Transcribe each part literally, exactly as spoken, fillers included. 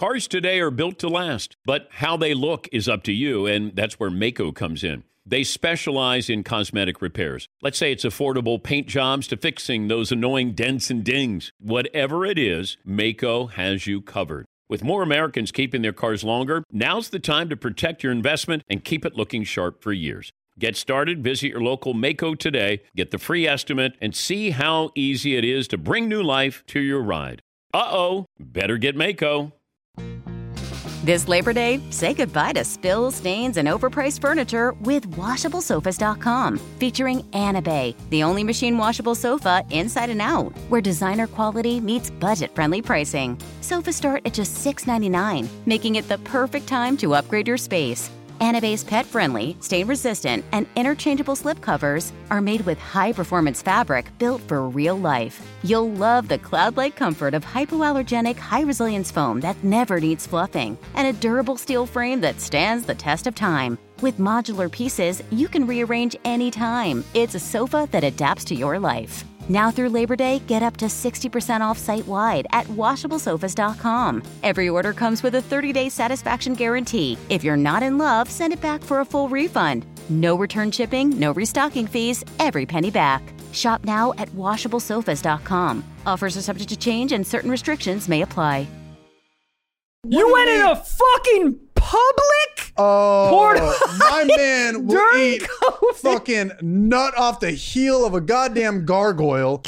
Cars today are built to last, but how they look is up to you, and that's where Maaco comes in. They specialize in cosmetic repairs. Let's say it's affordable paint jobs to fixing those annoying dents and dings. Whatever it is, Maaco has you covered. With more Americans keeping their cars longer, now's the time to protect your investment and keep it looking sharp for years. Get started, visit your local Maaco today, get the free estimate, and see how easy it is to bring new life to your ride. Uh-oh, better get Maaco. This Labor Day, say goodbye to spills, stains, and overpriced furniture with washable sofas dot com. Featuring Anabay, the only machine washable sofa inside and out, where designer quality meets budget-friendly pricing. Sofas start at just six ninety-nine, making it the perfect time to upgrade your space. Anabay's pet-friendly, stain-resistant, and interchangeable slip covers are made with high-performance fabric built for real life. You'll love the cloud-like comfort of hypoallergenic, high-resilience foam that never needs fluffing, and a durable steel frame that stands the test of time. With modular pieces, you can rearrange anytime. It's a sofa that adapts to your life. Now through Labor Day, get up to sixty percent off site-wide at washable sofas dot com. Every order comes with a thirty-day satisfaction guarantee. If you're not in love, send it back for a full refund. No return shipping, no restocking fees, every penny back. Shop now at washable sofas dot com. Offers are subject to change and certain restrictions may apply. You went in a fucking public? Oh, Portal. My man will During eat COVID. fucking nut off the heel of a goddamn gargoyle.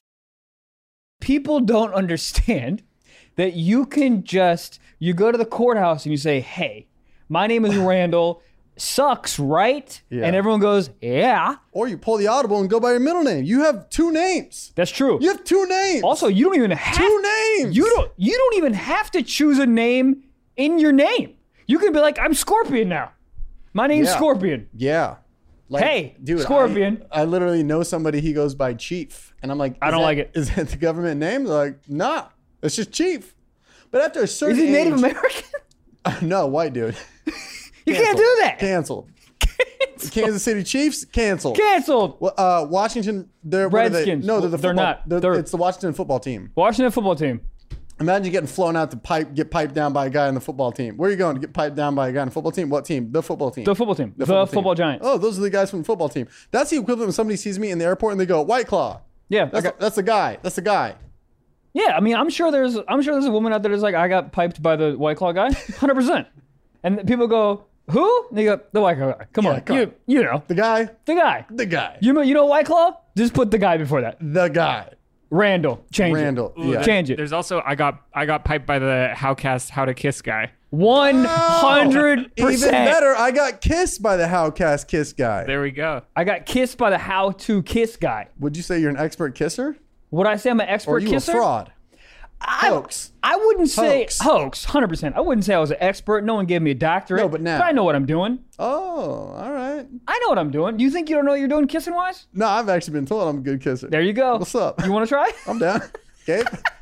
People don't understand that you can just, you go to the courthouse and you say, hey, my name is Randall. Sucks, right? Yeah. And everyone goes, yeah. Or you pull the audible and go by your middle name. You have two names. That's true. You have two names. Also, you don't even have two names. You don't you don't even have to choose a name in your name. You can be like, I'm Scorpion now. My name's Yeah. Scorpion. Yeah. Like, Hey, dude, Scorpion. I, I literally know somebody, he goes by Chief. And I'm like, I don't that- like it. Is that the government name? They're like, nah, it's just Chief. But after a certain Is he Native age- American? No, white dude. You can't do that. Canceled. Kansas City Chiefs, canceled. Canceled. Well, uh, Washington, they're what are they? Redskins. No, they're the They're football. not. They're, They're- it's the Washington football team. Washington football team. Imagine getting flown out to pipe, get piped down by a guy on the football team. Where are you going to get piped down by a guy on the football team? What team? The football team. The football team. The, football football, team. Giants. Oh, those are the guys from the football team. That's the equivalent when somebody sees me in the airport and they go, White Claw. Yeah. That's, okay. the, that's the guy. That's the guy. Yeah, I mean, I'm sure there's I'm sure there's a woman out there that's like, I got piped by the White Claw guy. one hundred percent. And people go, who? And they go, the White Claw guy. Come Yeah, on. come you on. you know. The guy. The guy. The guy. You know, you know White Claw? Just put the guy before that. The guy. Randall. Change Randall. it. Yeah. Change it. There's also I got I got piped by the Howcast How to Kiss guy. one hundred percent. Even better, I got kissed by the Howcast Kiss guy. There we go. I got kissed by the How to Kiss guy. Would you say you're an expert kisser? Would I say I'm an Or expert are you kisser? a fraud? I, Hoax. I wouldn't say Hoax. hoax. one hundred percent. I wouldn't say I was an expert. No one gave me a doctorate. No, but now. But I know what I'm doing. Oh, all right. I know what I'm doing. Do you think you don't know what you're doing kissing wise? No, I've actually been told I'm a good kisser. There you go. What's up? You want to try? I'm down. Okay.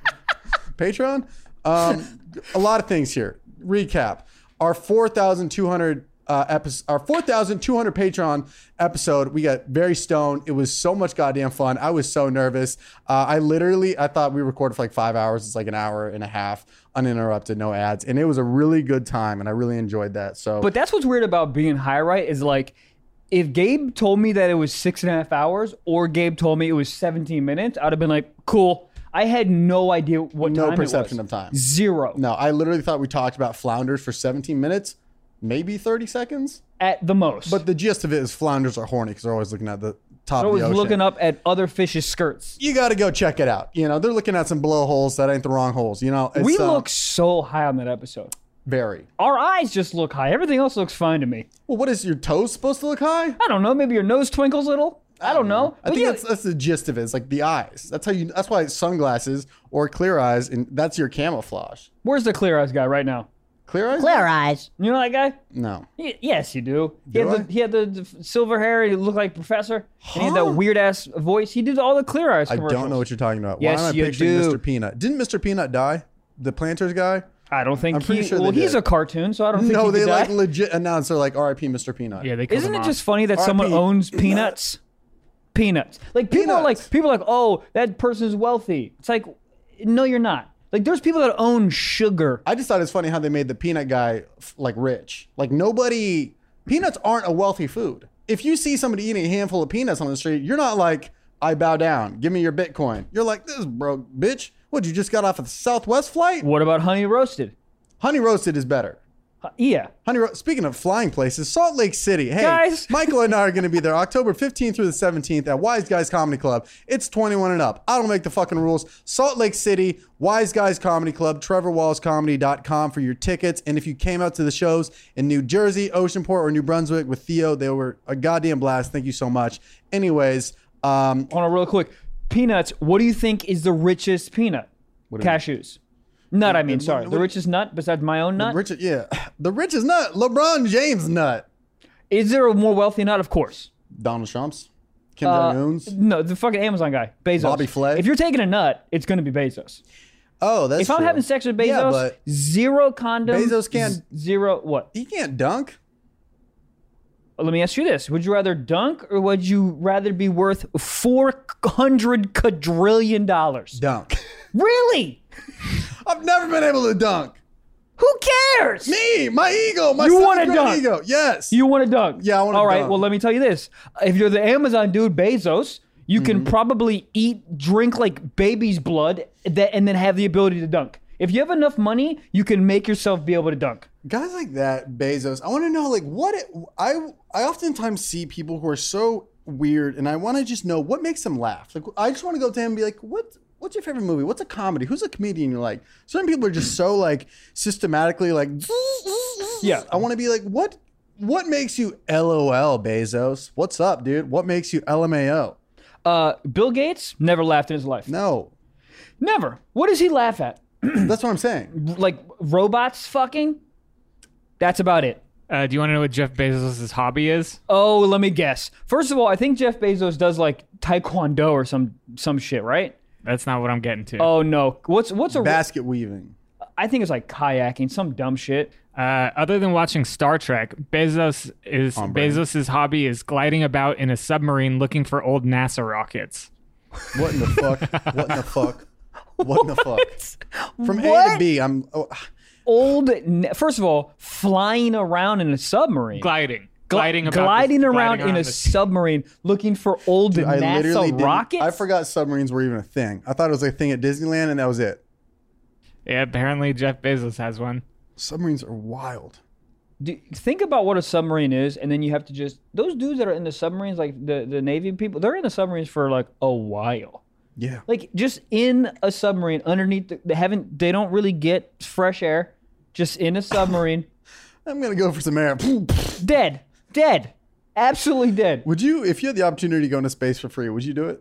Patreon. Um, a lot of things here. Recap. Our four thousand two hundred uh, episode, our four thousand two hundred Patreon episode. We got very stoned. It was so much goddamn fun. I was so nervous. Uh, I literally, I thought we recorded for like five hours. It's like an hour and a half, uninterrupted, no ads, and it was a really good time, and I really enjoyed that. So, But that's what's weird about being high, right? Is like, if Gabe told me that it was six and a half hours, or Gabe told me it was seventeen minutes, I'd have been like, cool. I had no idea what no time perception it was. of time. Zero. No, I literally thought we talked about flounders for seventeen minutes, maybe thirty seconds. At the most. But the gist of it is flounders are horny because they're always looking at the top I of was the ocean. looking up at other fish's skirts. You got to go check it out. You know, they're looking at some blowholes that ain't the wrong holes. You know, it's, We uh, look so high on that episode. very. Our eyes just look high. Everything else looks fine to me. Well, what is your toes supposed to look high? I don't know. Maybe your nose twinkles a little. I don't know. I But think yeah, that's that's the gist of it. It's like the eyes. That's how you. That's why sunglasses or clear eyes, and that's your camouflage. where's the clear eyes guy right now? Clear eyes. Clear eyes. You know that guy? No. Y- yes, you do. He Do had, I? the, he had the, the silver hair. He looked like Professor. And he had Huh? that weird ass voice. He did all the clear eyes I commercials. don't know what you're talking about. Yes, why am I you picturing do. Mister Peanut? Didn't Mister Peanut die? The Planters guy? I don't think I'm pretty he. sure they well, he's did. a cartoon, so I don't think No, he they could like die. legit announced. They're like R I P Mister Peanut. Yeah, they killed Isn't him it off. just funny that R I P someone owns peanuts? Peanuts. Like people are like Peanuts. people are like, oh, that person's wealthy. It's like, no, you're not. Like, there's people that own sugar. I just thought it's funny how they made the peanut guy like rich. Like nobody, peanuts aren't a wealthy food. If you see somebody eating a handful of peanuts on the street, you're not like, I bow down, give me your Bitcoin. You're like, this broke bitch. What, you just got off a Southwest flight? What about honey roasted? Honey roasted is better. Uh, yeah. Honey, Ro- speaking of flying places, Salt Lake City. Hey, Guys. Michael and I are going to be there October fifteenth through the seventeenth at Wise Guys Comedy Club. It's twenty-one and up. I don't make the fucking rules. Salt Lake City, Wise Guys Comedy Club, trevor walls comedy dot com for your tickets. And if you came out to the shows in New Jersey, Oceanport, or New Brunswick with Theo, they were a goddamn blast. Thank you so much. Anyways, um, On a real quick, peanuts, what do you think is the richest peanut? Cashews. Nut, I mean, sorry. The richest nut besides my own nut? the richest, yeah, the richest nut, LeBron James nut. Is there a more wealthy nut? Of course. Donald Trump's, Kim Uh, Jong-un's. No, the fucking Amazon guy, Bezos. Bobby Flay? If you're taking a nut, it's going to be Bezos. Oh, that's If I'm true. having sex with Bezos, Yeah, but zero condoms. Bezos can't- z- Zero what? he can't dunk. Let me ask you this. Would you rather dunk or would you rather be worth four hundred quadrillion dollars? Dunk. Really? I've never been able to dunk. Who cares? Me, my ego, my You seventh wanna grade dunk? ego. Yes. You want to dunk? Yeah, I wanna All right, dunk. well, let me tell you this. If you're the Amazon dude, Bezos, you can Mm-hmm. probably eat, drink like baby's blood that, and then have the ability to dunk. If you have enough money, you can make yourself be able to dunk. Guys like that, Bezos. I want to know, like, what it, I I oftentimes see people who are so weird, and I want to just know what makes them laugh. Like, I just want to go to him and be like, what What's your favorite movie? What's a comedy? Who's a comedian you like? Certain people are just so like systematically like. Yeah. I want to be like, what What makes you LOL, Bezos? What's up, dude? What makes you L M A O? Uh, Bill Gates never laughed in his life. No, Never. What does he laugh at? that's what I'm saying. Like robots fucking? That's about it. Uh, do you want to know what Jeff Bezos' hobby is? Oh, let me guess. First of all, I think Jeff Bezos does like taekwondo or some some shit, right? That's not what I'm getting to. Oh no. What's what's a Basket weaving. I think it's like kayaking, some dumb shit. Uh, other than watching Star Trek, Bezos is On brand. Bezos' hobby is gliding about in a submarine looking for old NASA rockets. What in the fuck? What in the fuck? What in the fuck? From A to What? B, I'm. Oh, Old ne- first of all, flying around in a submarine. Gliding. Gl- gliding about gliding this- around gliding in a this- submarine looking for old I literally NASA didn't- rockets. I forgot submarines were even a thing. I thought it was a thing at Disneyland, and that was it. Yeah, apparently Jeff Bezos has one. Submarines are wild. Do, think about what a submarine is, and then you have to just those dudes that are in the submarines, like the the Navy people, they're in the submarines for like a while. Yeah. Like just in a submarine underneath, the, they haven't, they don't really get fresh air. Just in a submarine, I'm gonna go for some air. dead, dead, absolutely dead. Would you, if you had the opportunity to go into space for free, would you do it?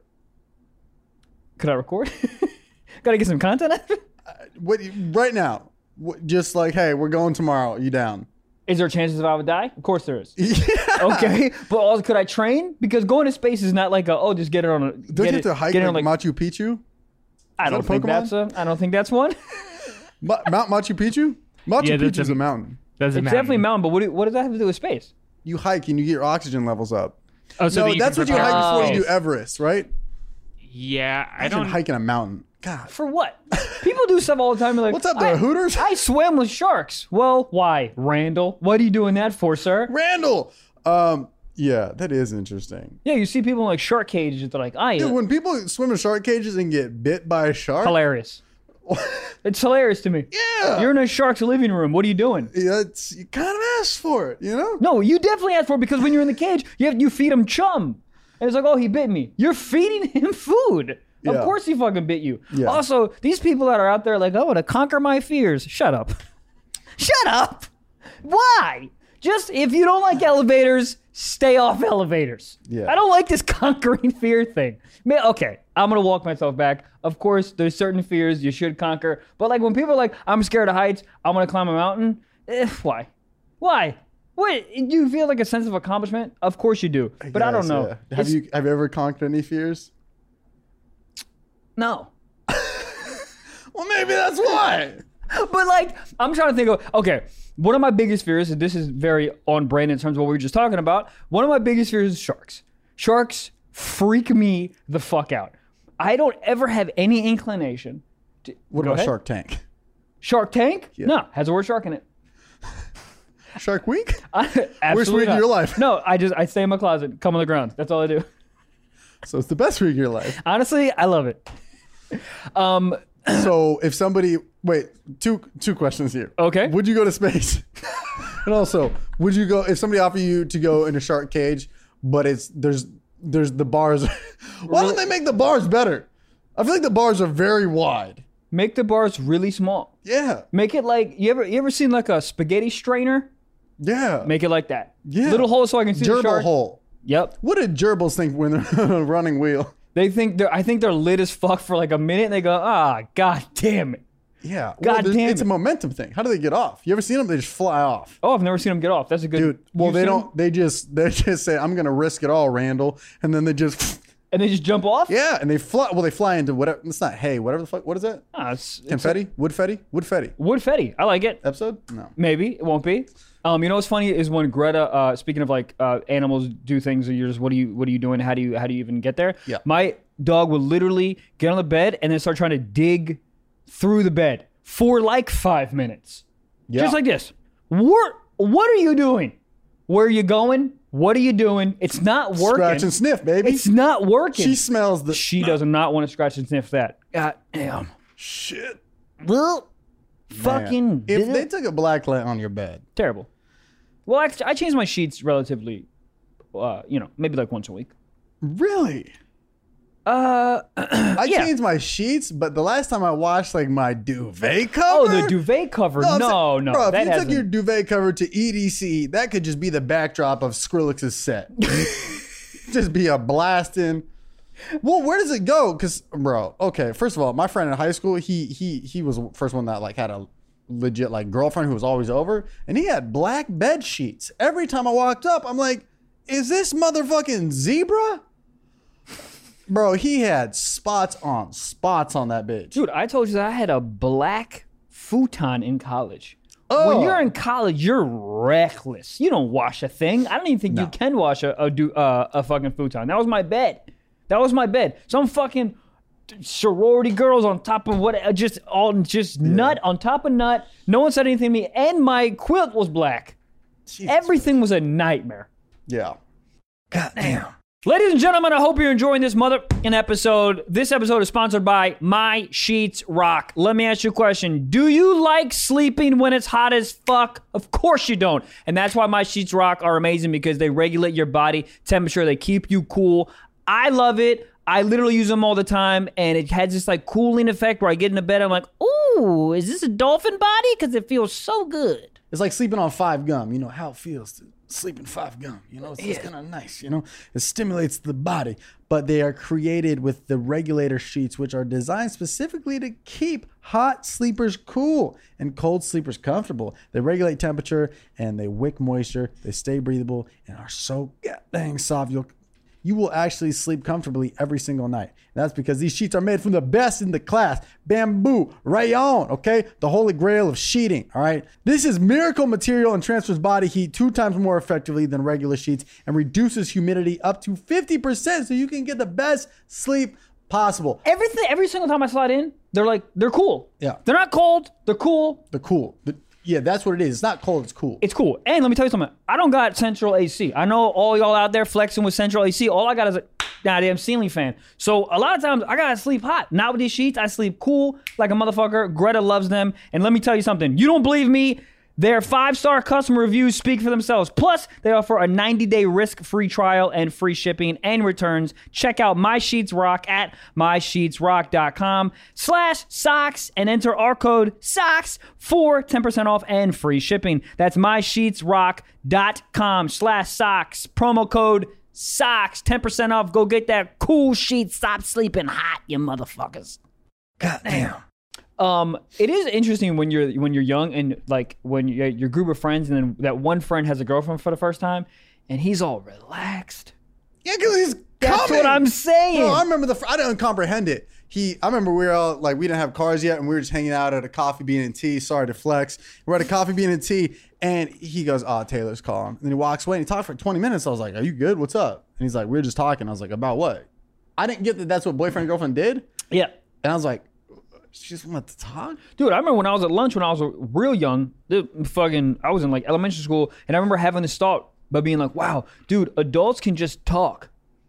Could I record? Gotta get some content out of it. What right now? What, just like, hey, we're going tomorrow. You down? Is there chances that I would die? Of course there is. Okay, but also, could I train? Because going to space is not like a oh, just get it on a. Don't get you have it, to hike get it like, on, like Machu Picchu? I don't that a think Pokemon? that's a. I don't think that's one. Ma- Mount Machu Picchu? Machu Yeah, that's Picchu's a- a mountain. Doesn't It's matter. definitely a mountain, but what, do, what does that have to do with space? You hike and you get your oxygen levels up. Oh, so no, that you that's can what you prepare hike for before you do space. Everest, right? Yeah, I Imagine don't. hiking a mountain. God. For what? People do stuff all the time. Like, What's up there, I, Hooters? I swim with sharks. Well, why, Randall? What are you doing that for, sir? Randall. Um, yeah, that is interesting. Yeah, you see people in like shark cages. They're like, I Dude, when people swim in shark cages and get bit by a shark, hilarious. It's hilarious to me. yeah, You're in a shark's living room. What are you doing? yeah, it's, you kind of asked for it, you know? No, you definitely asked for it because when you're in the cage, you have you feed him chum, and it's like, oh, he bit me. You're feeding him food. Of Yeah. course, he fucking bit you. Yeah. Also, these people that are out there like, I want to conquer my fears. Shut up. Shut up. Why? Just if you don't like elevators, stay off elevators. Yeah. I don't like this conquering fear thing. Man, okay, I'm gonna walk myself back. Of course, there's certain fears you should conquer, but like when people are like, I'm scared of heights, I'm gonna climb a mountain. Eh, why? Why? What? Do you feel like a sense of accomplishment? Of course you do, but I don't Yes, know. yeah. Have It's- you have you ever conquered any fears? No. Well, maybe that's why. But like, I'm trying to think of, okay, one of my biggest fears, and this is very on brand in terms of what we were just talking about, one of my biggest fears is sharks. Sharks freak me the fuck out. I don't ever have any inclination What Go about ahead. Shark Tank? Shark Tank? Yeah. No, has the word shark in it. Shark Week? I, absolutely Worst week of not. your life. No, I just I stay in my closet, come on the ground. That's all I do. So it's the best week of your life. Honestly, I love it. Um, So if somebody wait, two two questions here. Okay. Would you go to space? And also, would you go if somebody offered you to go in a shark cage, but it's there's there's the bars. Why don't they make the bars better? I feel like the bars are very wide. make the bars really small. Yeah. Make it like you ever you ever seen like a spaghetti strainer? Yeah. Make it like that. Yeah. Little hole so I can see the Gerbil shark. hole. Yep. What did gerbils think when they're on a running wheel? They think they're I think they're lit as fuck for like a minute and they go, ah, god damn it. Yeah. God there's- damn It's it. a momentum thing. How do they get off? You ever seen them? They just fly off. Oh, I've never seen them get off. That's a good Dude, well, You've they seen don't. them? They just they just say, "I'm gonna risk it all, Randall," and then they just And they just jump off? yeah, and they fly. Well, they fly into whatever. It's not hay. Whatever the fuck. What is that? Ah, it's, it's Confetti? Woodfetti? Woodfetti Woodfetti. I like it. episode? No. Maybe it won't be. Um, you know what's funny is when Greta, uh, speaking of like uh, animals do things, and you're just, what are you, what are you doing? How do you, how do you even get there? Yeah. My dog would literally get on the bed and then start trying to dig through the bed for like five minutes, Yeah. just like this. What, what are you doing? Where are you going? What are you doing? It's not working. Scratch and sniff, baby. It's not working. She smells the she does not want to scratch and sniff that. God damn. shit. Well, Man. fucking If they took a black light on your bed, terrible. Well, I, I change my sheets relatively, uh, you know, maybe like once a week. really? Uh, I yeah. changed my sheets, but the last time I washed like my duvet cover. oh, the duvet cover. I'm No, saying- no, Bro, if that you took hasn't. your duvet cover to E D C, that could just be the backdrop of Skrillex's set. Just be a blasting. Well, where does it go? Because, bro, okay, first of all, my friend in high school, he he he was the first one that like had a legit like girlfriend who was always over, and he had black bed sheets. Every time I walked up, I'm like, is this motherfucking zebra? Bro, he had spots on spots on that bitch. Dude, I told you that I had a black futon in college. Oh. When you're in college, you're reckless. You don't wash a thing. I don't even think you can wash a a, du- uh, a fucking futon. That was my bed. That was my bed. Some fucking sorority girls on top of what, uh, just all just nut on top of nut. No one said anything to me, and my quilt was black. Jesus. Everything was a nightmare. Yeah. God damn. Ladies and gentlemen, I hope you're enjoying this motherfucking episode. This episode is sponsored by My Sheets Rock. Let me ask you a question. Do you like sleeping when it's hot as fuck? Of course you don't. And that's why My Sheets Rock are amazing, because they regulate your body temperature. They keep you cool. I love it. I literally use them all the time, and it has this like cooling effect where I get into bed, I'm like, ooh, is this a dolphin body? Because it feels so good. It's like sleeping on five gum. You know how it feels to sleep in five gum. You know, it's just kind of nice. You know, it stimulates the body. But they are created with the regulator sheets, which are designed specifically to keep hot sleepers cool and cold sleepers comfortable. They regulate temperature and they wick moisture. They stay breathable and are so dang soft. You'll You will actually sleep comfortably every single night. And that's because these sheets are made from the best in the class. Bamboo, rayon, okay? The holy grail of sheeting, all right? This is miracle material and transfers body heat two times more effectively than regular sheets and reduces humidity up to fifty percent so you can get the best sleep possible. Everything, every single time I slide in, they're like, they're cool. Yeah. They're not cold. They're cool. The cool. The, yeah, that's what it is. It's not cold, it's cool. It's cool. And let me tell you something. I don't got central A C. I know all y'all out there flexing with central A C. All I got is a goddamn ceiling fan. So a lot of times I gotta sleep hot. Not with these sheets. I sleep cool like a motherfucker. Greta loves them. And let me tell you something. You don't believe me? Their five-star customer reviews speak for themselves. Plus, they offer a ninety-day risk-free trial and free shipping and returns. Check out My Sheets Rock at my sheets rock dot com slash socks and enter our code SOCKS for ten percent off and free shipping. That's my sheets rock dot com slash socks. Promo code SOCKS. ten percent off. Go get that cool sheet. Stop sleeping hot, you motherfuckers. God damn. Um, it is interesting when you're when you're young and like when you, your group of friends and then that one friend has a girlfriend for the first time and he's all relaxed. Yeah, because he's That's coming. what I'm saying. Bro, I remember the. I didn't comprehend it. He. I remember we were all like, we didn't have cars yet, and we were just hanging out at a Coffee Bean and Tea. Sorry to flex. We're at a Coffee Bean and Tea, and he goes, "Oh, Taylor's calling." And then he walks away and he talked for twenty minutes. I was like, "Are you good? What's up?" And he's like, "We were just talking." I was like, "About what?" I didn't get that. That's what boyfriend and girlfriend did. Yeah. And I was like, She just wanted to talk. Dude, I remember when I was at lunch when I was real young, the fucking, I was in like elementary school, and I remember having this thought by being like, wow, dude, adults can just talk.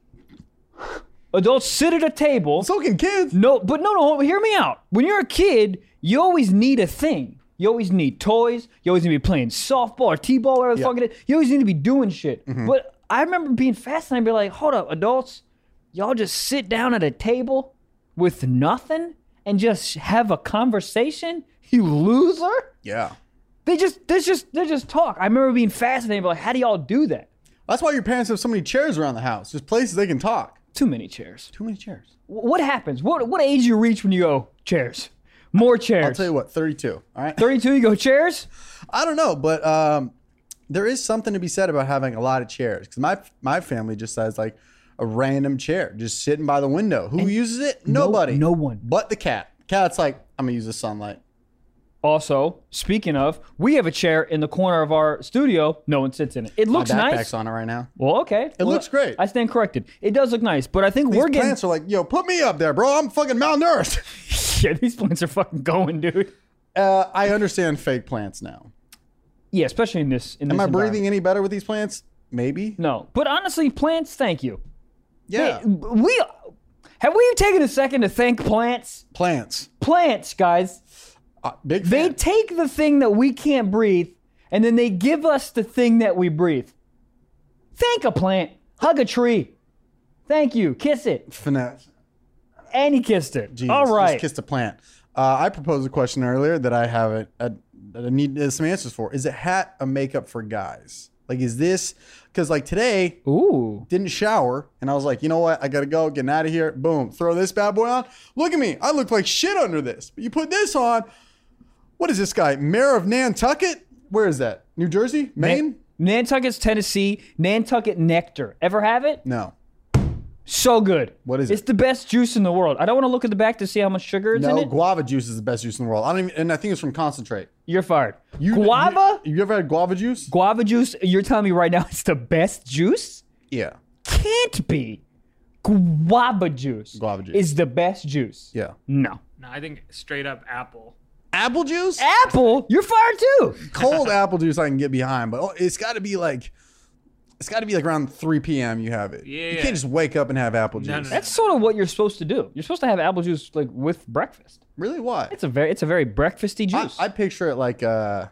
Adults sit at a table. So can kids. No, but no, no, hear me out. When you're a kid, you always need a thing. You always need toys. You always need to be playing softball or t-ball or whatever the Yeah. fuck it is. You always need to be doing shit. Mm-hmm. But I remember being fascinated and be like, hold up, adults, y'all just sit down at a table with nothing and just have a conversation? You loser? Yeah. They just, they just, they just talk. I remember being fascinated, like, how do y'all do that? That's why your parents have so many chairs around the house. There's places they can talk. Too many chairs. Too many chairs. W- What happens? What what age you reach when you go chairs? More chairs. I'll tell you what, thirty-two. All right. thirty-two, you go chairs? I don't know, but um, there is something to be said about having a lot of chairs. Because my my family just has like a random chair just sitting by the window. Who uses it? Nobody. no one. But the cat. Cat's like, I'm gonna use the sunlight. Also, speaking of, we have a chair in the corner of our studio. No one sits in it. It looks My backpack's nice. on it right now. Well, okay. It looks great. I stand corrected. It does look nice, but I think These we're getting. plants are like, yo, put me up there, bro. I'm fucking malnourished. Yeah, these plants are fucking going, dude. uh, I understand fake plants now. Yeah, especially in this. In Am this I environment. breathing any better with these plants? Maybe. No, but honestly, plants. Thank you. Yeah. Hey, we have we taken a second to thank plants. Plants. Plants, guys. Uh, big They fan. take the thing that we can't breathe, and then they give us the thing that we breathe. Thank a plant. Hug a tree. Thank you. Kiss it. Finesse. And he kissed it. Jesus, All right. Just kissed a plant. Uh, I proposed a question earlier that I haven't, uh, that I need uh, some answers for. Is a hat a makeup for guys? Like, is this, because like today, Ooh. didn't shower, and I was like, you know what? I gotta go, getting out of here. Boom, throw this bad boy on. Look at me. I look like shit under this. But you put this on. What is this guy? Mayor of Nantucket? Where is that? New Jersey? Maine? Nantucket's Tennessee. Nantucket Nectar. Ever have it? No. So good. What is It's it? the best juice in the world. I don't want to look at the back to see how much sugar is in No, it. guava juice is the best juice in the world. I don't even, and I think it's from concentrate. You're fired. You, Guava? You, you ever had guava juice? Guava juice? You're telling me right now it's the best juice? Yeah. Can't be. Guava juice. Guava juice. Is the best juice. Yeah. No. No, I think straight up apple. Apple juice? Apple? You're fired too. Cold apple juice I can get behind, but oh, it's got to be like, it's got to be like around three p.m. you have it. Yeah, You yeah. can't just wake up and have apple juice. No, no, no. That's sort of what you're supposed to do. You're supposed to have apple juice like with breakfast. Really? Why? It's a very it's a very breakfasty I, juice. I picture it like a,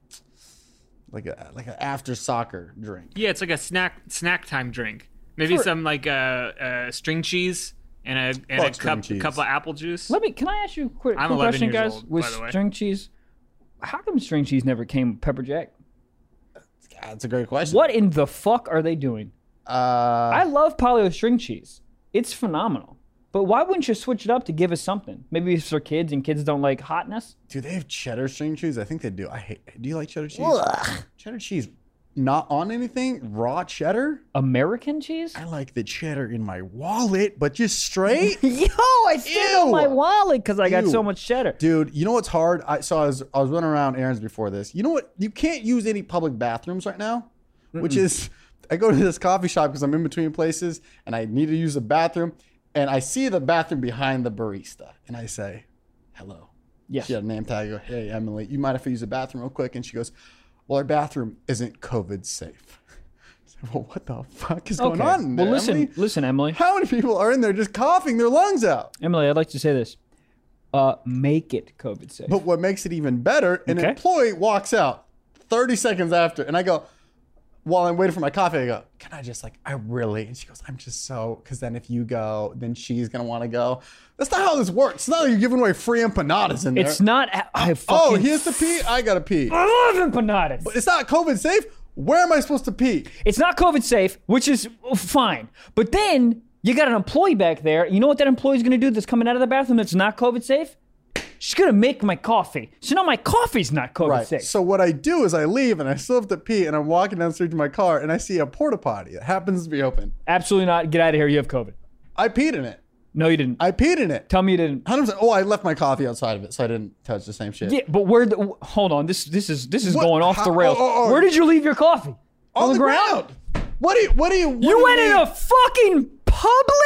like a like an after soccer drink. Yeah, it's like a snack snack time drink. Maybe For- some like uh, uh, string cheese and a and Fuck a string cup cheese. cup of apple juice. Let me can I ask you a quick, I'm quick eleven question, years guys? old, with by the way. string cheese, how come string cheese never came with pepper jack? That's a great question. What in the fuck are they doing? Uh, I love paleo string cheese. It's phenomenal. But why wouldn't you switch it up to give us something? Maybe it's for kids and kids don't like hotness. do they have cheddar string cheese? I think they do. I hate. Do you like cheddar cheese? Cheddar cheese, not on anything. Raw cheddar. American cheese? I like the cheddar in my wallet, but just straight. Yo, I still Ew. my wallet because I got Ew. so much cheddar. Dude, you know what's hard? I so I was I was running around errands before this. You know what? You can't use any public bathrooms right now, which is I go to this coffee shop because I'm in between places and I need to use the bathroom, and I see the bathroom behind the barista, and I say, "Hello." Yes. She had a name tag. I go, "Hey, Emily, you mind if I use the bathroom real quick?" And she goes, "Well, our bathroom isn't COVID safe." I said, "Well, what the fuck is going Okay. on in Well, there, listen, Emily? listen, Emily. How many people are in there just coughing their lungs out?" Emily, I'd like to say this. Uh, make it COVID safe. But what makes it even better, an Okay. employee walks out thirty seconds after, and I go, while I'm waiting for my coffee, I go, "Can I just like, I really," and she goes, "I'm just so," because then if you go, then she's going to want to go. That's not how this works. It's not like you're giving away free empanadas in there. It's not. I fucking. oh, he has to pee? I got to pee. I love empanadas. It's not COVID safe. Where am I supposed to pee? It's not COVID safe, which is fine. But then you got an employee back there. You know what that employee's going to do that's coming out of the bathroom that's not COVID safe? She's going to make my coffee. So now my coffee's not COVID Right. safe. So what I do is I leave and I still have to pee, and I'm walking downstairs to my car and I see a porta potty. It happens to be open. Absolutely not. Get out of here. You have COVID. I peed in it. No, you didn't. I peed in it. Tell me you didn't. one hundred percent. Oh, I left my coffee outside of it, so I didn't touch the same shit. Yeah, but where? The, hold on. This this is this is What? going off How- the rails. oh, oh, oh. Where did you leave your coffee? On, the ground. What do you? What do you? What do You went mean? in a fucking public?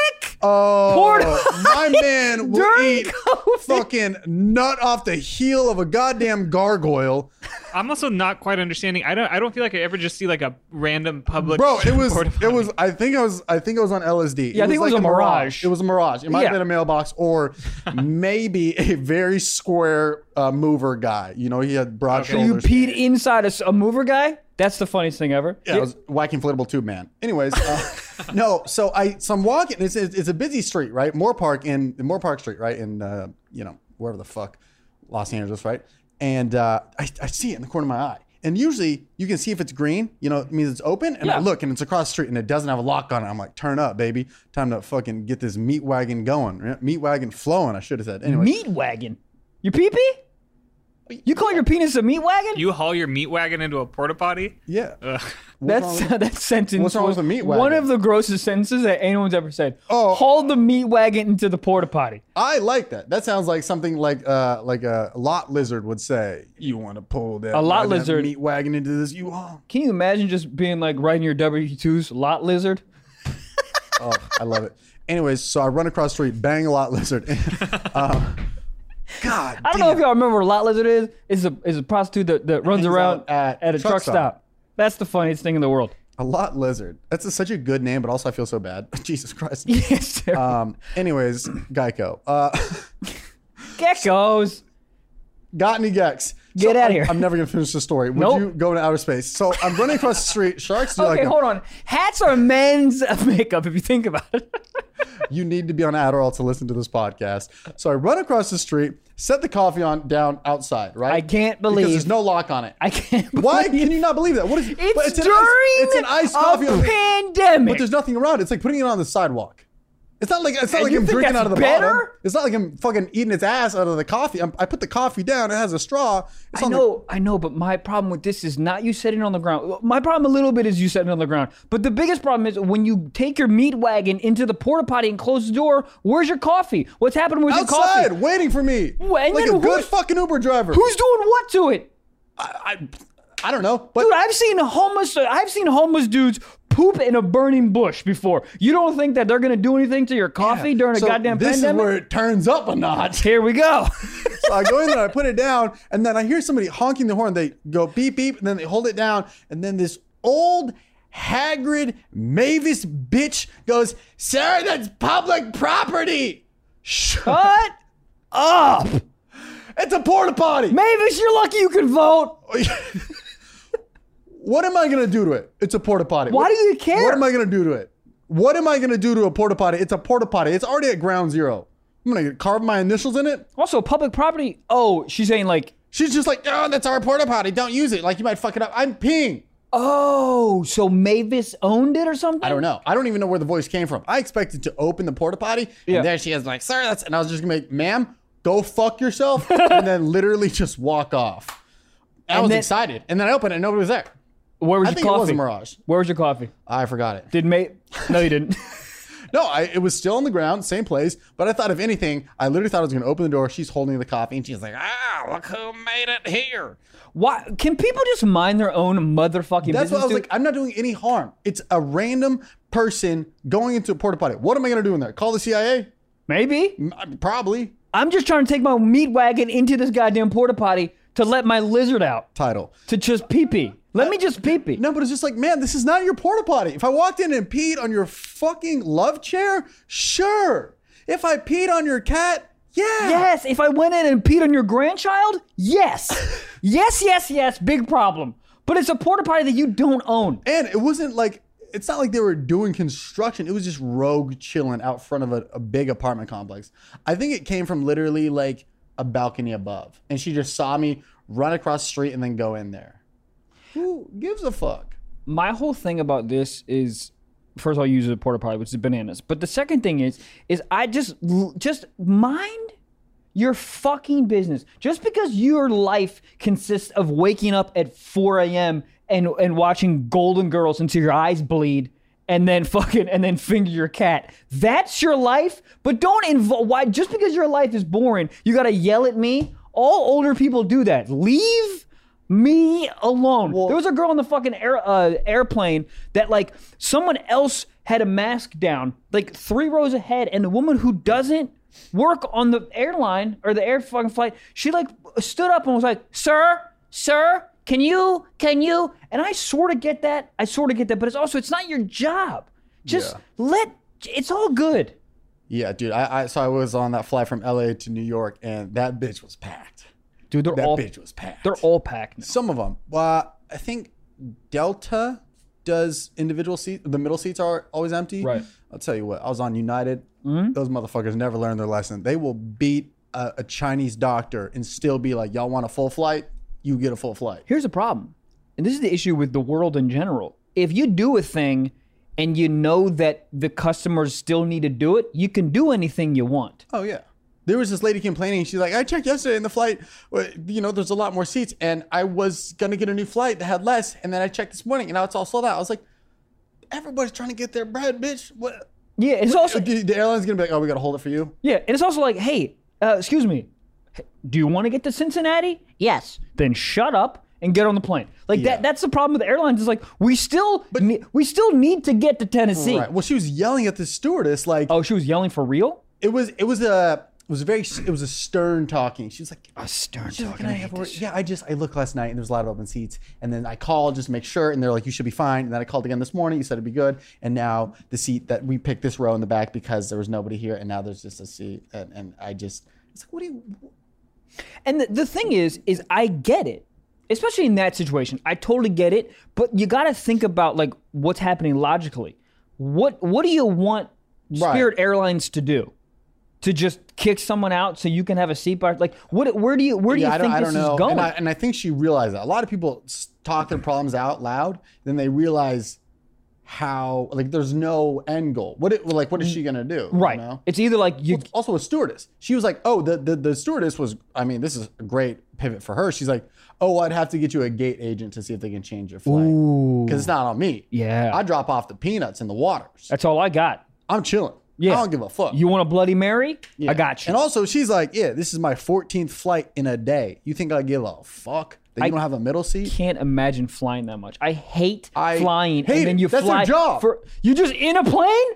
Oh, Porta- my man will During eat COVID. fucking nut off the heel of a goddamn gargoyle. I'm also not quite understanding. I don't. I don't feel like I ever just see like a random public. Bro, it was porta it potty. was I think I was I think I was on L S D. Yeah, I think it was like a mirage. It was a mirage. It might Yeah. have been a mailbox or maybe a very square uh, mover guy. You know, he had broad Okay. So you shoulders. peed inside a, s- a mover guy? That's the funniest thing ever. Yeah, it was wacky inflatable tube man. Anyways, uh, no. So I, so I'm walking. It's, it's it's a busy street, right? Moore Park in Moore Park Street, right? In uh, you know wherever the fuck, Los Angeles, right? And uh, I I see it in the corner of my eye. And usually you can see if it's green, you know, it means it's open. And Yeah. I look and it's across the street and it doesn't have a lock on it. I'm like, turn up, baby. Time to fucking get this meat wagon going. right? Meat wagon flowing, I should have said. Anyway, Meat wagon. Your pee-pee? You call your penis a meat wagon? You haul your meat wagon into a porta potty? yeah. Ugh. That's that sentence. what's wrong was with the meat One wagon? of the grossest sentences that anyone's ever said. Oh. Haul the meat wagon into the porta potty. I like that. That sounds like something like uh like a lot lizard would say. You want to pull that A lot that lizard. meat wagon into this U-Haul? Can you imagine just being like writing your W twos, lot lizard? Oh, I love it. Anyways, so I run across the street, bang a lot lizard. um, God, I don't know if y'all remember what a lot lizard is. It's a is a prostitute that, that runs Hangs around out at at a truck truck stop. stop. That's the funniest thing in the world. a lot lizard. That's a, such a good name, but also I feel so bad. Jesus Christ. Yes, sir. Um. Anyways, Geico. Uh, Geckos. got any gex? Get So outta I'm- here. I'm never gonna finish the story. Would Nope. you go into outer space? So I'm running across the street. Sharks do Okay, like a- hold on. Hats are men's makeup if you think about it. You need to be on Adderall to listen to this podcast. So I run across the street, set the coffee on down outside, right? I can't because believe- there's no lock on it. I can't. Why believe- can you not believe that? What is It's, but an during ice, it's an iced coffee a on the, pandemic. but there's nothing around. It's like putting it on the sidewalk. It's not like it's not And like you I'm think drinking that's out of the better? bottom. It's not like I'm fucking eating its ass out of the coffee. I'm, I put the coffee down. It has a straw. It's I on the- know, I know, but my problem with this is not you setting it on the ground. My problem a little bit is you setting it on the ground. But the biggest problem is when you take your meat wagon into the porta potty and close the door, where's your coffee? What's happening with your outside coffee? waiting for me, When- like then a good who's- fucking Uber driver. Who's doing what to it? I, I, I don't know, but Dude, I've seen homeless I've seen homeless dudes poop in a burning bush before. You don't think that they're gonna do anything to your coffee during a So goddamn this pandemic? is where it turns up a notch. Here we go. So I go in there, I put it down, and then I hear somebody honking the horn. They go beep beep, and then they hold it down, and then this old Hagrid Mavis bitch goes, "Sir, that's public property." Shut up. It's a porta potty. Mavis, you're lucky you can vote. What am I gonna do to it? It's a porta potty. Why What- do you care? What am I gonna do to it? What am I gonna do to a porta potty? It's a porta potty. It's already at ground zero. I'm gonna carve my initials in it. Also, public property. Oh, she's saying like, She's just like, oh, that's our porta potty. Don't use it. Like you might fuck it up. I'm peeing. oh, so Mavis owned it or something? I don't know. I don't even know where the voice came from. I expected to open the porta potty, Yeah. and there she is, like, sir, that's. And I was just gonna make, ma'am, go fuck yourself, and then literally just walk off. I And was then- excited, and then I opened it, and nobody was there. Where was I your think coffee? it was a mirage. Where was your coffee? I forgot it. Did May? No, you didn't. No, I, it was still on the ground, same place. But I thought, if anything, I literally thought I was gonna open the door. She's holding the coffee, and she's like, ah, look who made it here. Why can people just mind their own motherfucking That's business? why I was dude? like, I'm not doing any harm. It's a random person going into a porta potty. What am I gonna do in there? Call the C I A? Maybe. M- Probably. I'm just trying to take my meat wagon into this goddamn porta potty to let my lizard out Title. to just pee pee. Let me just pee pee. No, but it's just like, man, this is not your porta potty. If I walked in and peed on your fucking love chair, sure. If I peed on your cat, yeah. Yes, if I went in and peed on your grandchild, yes. yes, yes, yes, big problem. But it's a porta potty that you don't own. And it wasn't like, it's not like they were doing construction. It was just rogue chilling out front of a, a big apartment complex. I think it came from literally like a balcony above. And she just saw me run across the street and then go in there. Who gives a fuck? My whole thing about this is, first of all, use a porta potty, which is bananas. But the second thing is, is I just just mind your fucking business. Just because your life consists of waking up at four a.m. and and watching Golden Girls until your eyes bleed, and then fucking and then finger your cat. That's your life. But don't involve. Why? Just because your life is boring, you gotta yell at me. All older people do that. Leave me alone. Well- there was a girl on the fucking air, uh, airplane that like someone else had a mask down, like three rows ahead, and the woman who doesn't work on the airline or the air fucking flight, she like stood up and was like, "Sir, sir, can you, can you?" And I sort of get that. I sort of get that, but it's also, it's not your job. Just Yeah. let, it's all good. Yeah, dude. I, I so I was on that flight from L A to New York, and that bitch was packed. Dude, they're That all, bitch was packed. they're all packed now. Some of them. Well, I think Delta does individual seat. The middle seats are always empty. Right. I'll tell you what. I was on United. Mm-hmm. Those motherfuckers never learn their lesson. They will beat a, a Chinese doctor and still be like, "Y'all want a full flight? You get a full flight." Here's the problem, and this is the issue with the world in general. If you do a thing and you know that the customers still need to do it, you can do anything you want. Oh yeah. There was this lady complaining. She's like, "I checked yesterday in the flight. You know, there's a lot more seats, and I was gonna get a new flight that had less, and then I checked this morning, and now it's all sold out." I was like, "Everybody's trying to get their bread, bitch. What?" Yeah, it's also The, the airline's gonna be like, "Oh, we gotta hold it for you." yeah, and it's also like, hey, uh, excuse me, do you want to get to Cincinnati? Yes. Then shut up and get on the plane. Like Yeah. that. That's the problem with the airlines. Is like we still ne- we still need to get to Tennessee. Right. Well, she was yelling at the stewardess like, Oh, she was yelling for real. it was it was a it was very it was a stern talking. She was like, A stern she's like, talking. "Can I I hate have a- this. yeah, I just I looked last night and there was a lot of open seats, and then I called just to make sure, and they're like, you should be fine. And then I called again this morning. You said it'd be good, and now the seat that we picked this row in the back because there was nobody here, and now there's just a seat, and, and I just it's like, what do you? And the, the thing is, is I get it, especially in that situation. I totally get it, but you got to think about like what's happening logically. What what do you want Spirit Airlines to do? To just kick someone out so you can have a seat bar? Like, what? Where do you where do Yeah, you I don't, think I this don't know. is going? And I, and I think she realized that. A lot of people s- talk their problems out loud, then they realize how like there's no end goal. What it, like what is she gonna do? you right. know? It's either like you. Also a stewardess. She was like, oh, the, the the stewardess was. I mean, this is a great pivot for her. She's like, oh, I'd have to get you a gate agent to see if they can change your flight because it's not on me. Yeah. I drop off the peanuts in the waters. That's all I got. I'm chilling. Yeah. I don't give a fuck. You want a Bloody Mary? Yeah. I got you. And also, she's like, yeah, this is my fourteenth flight in a day. You think I give a fuck that you I don't have a middle seat? Can't imagine flying that much. I hate I flying, hate and then it. you That's their fly job. for you just in a plane.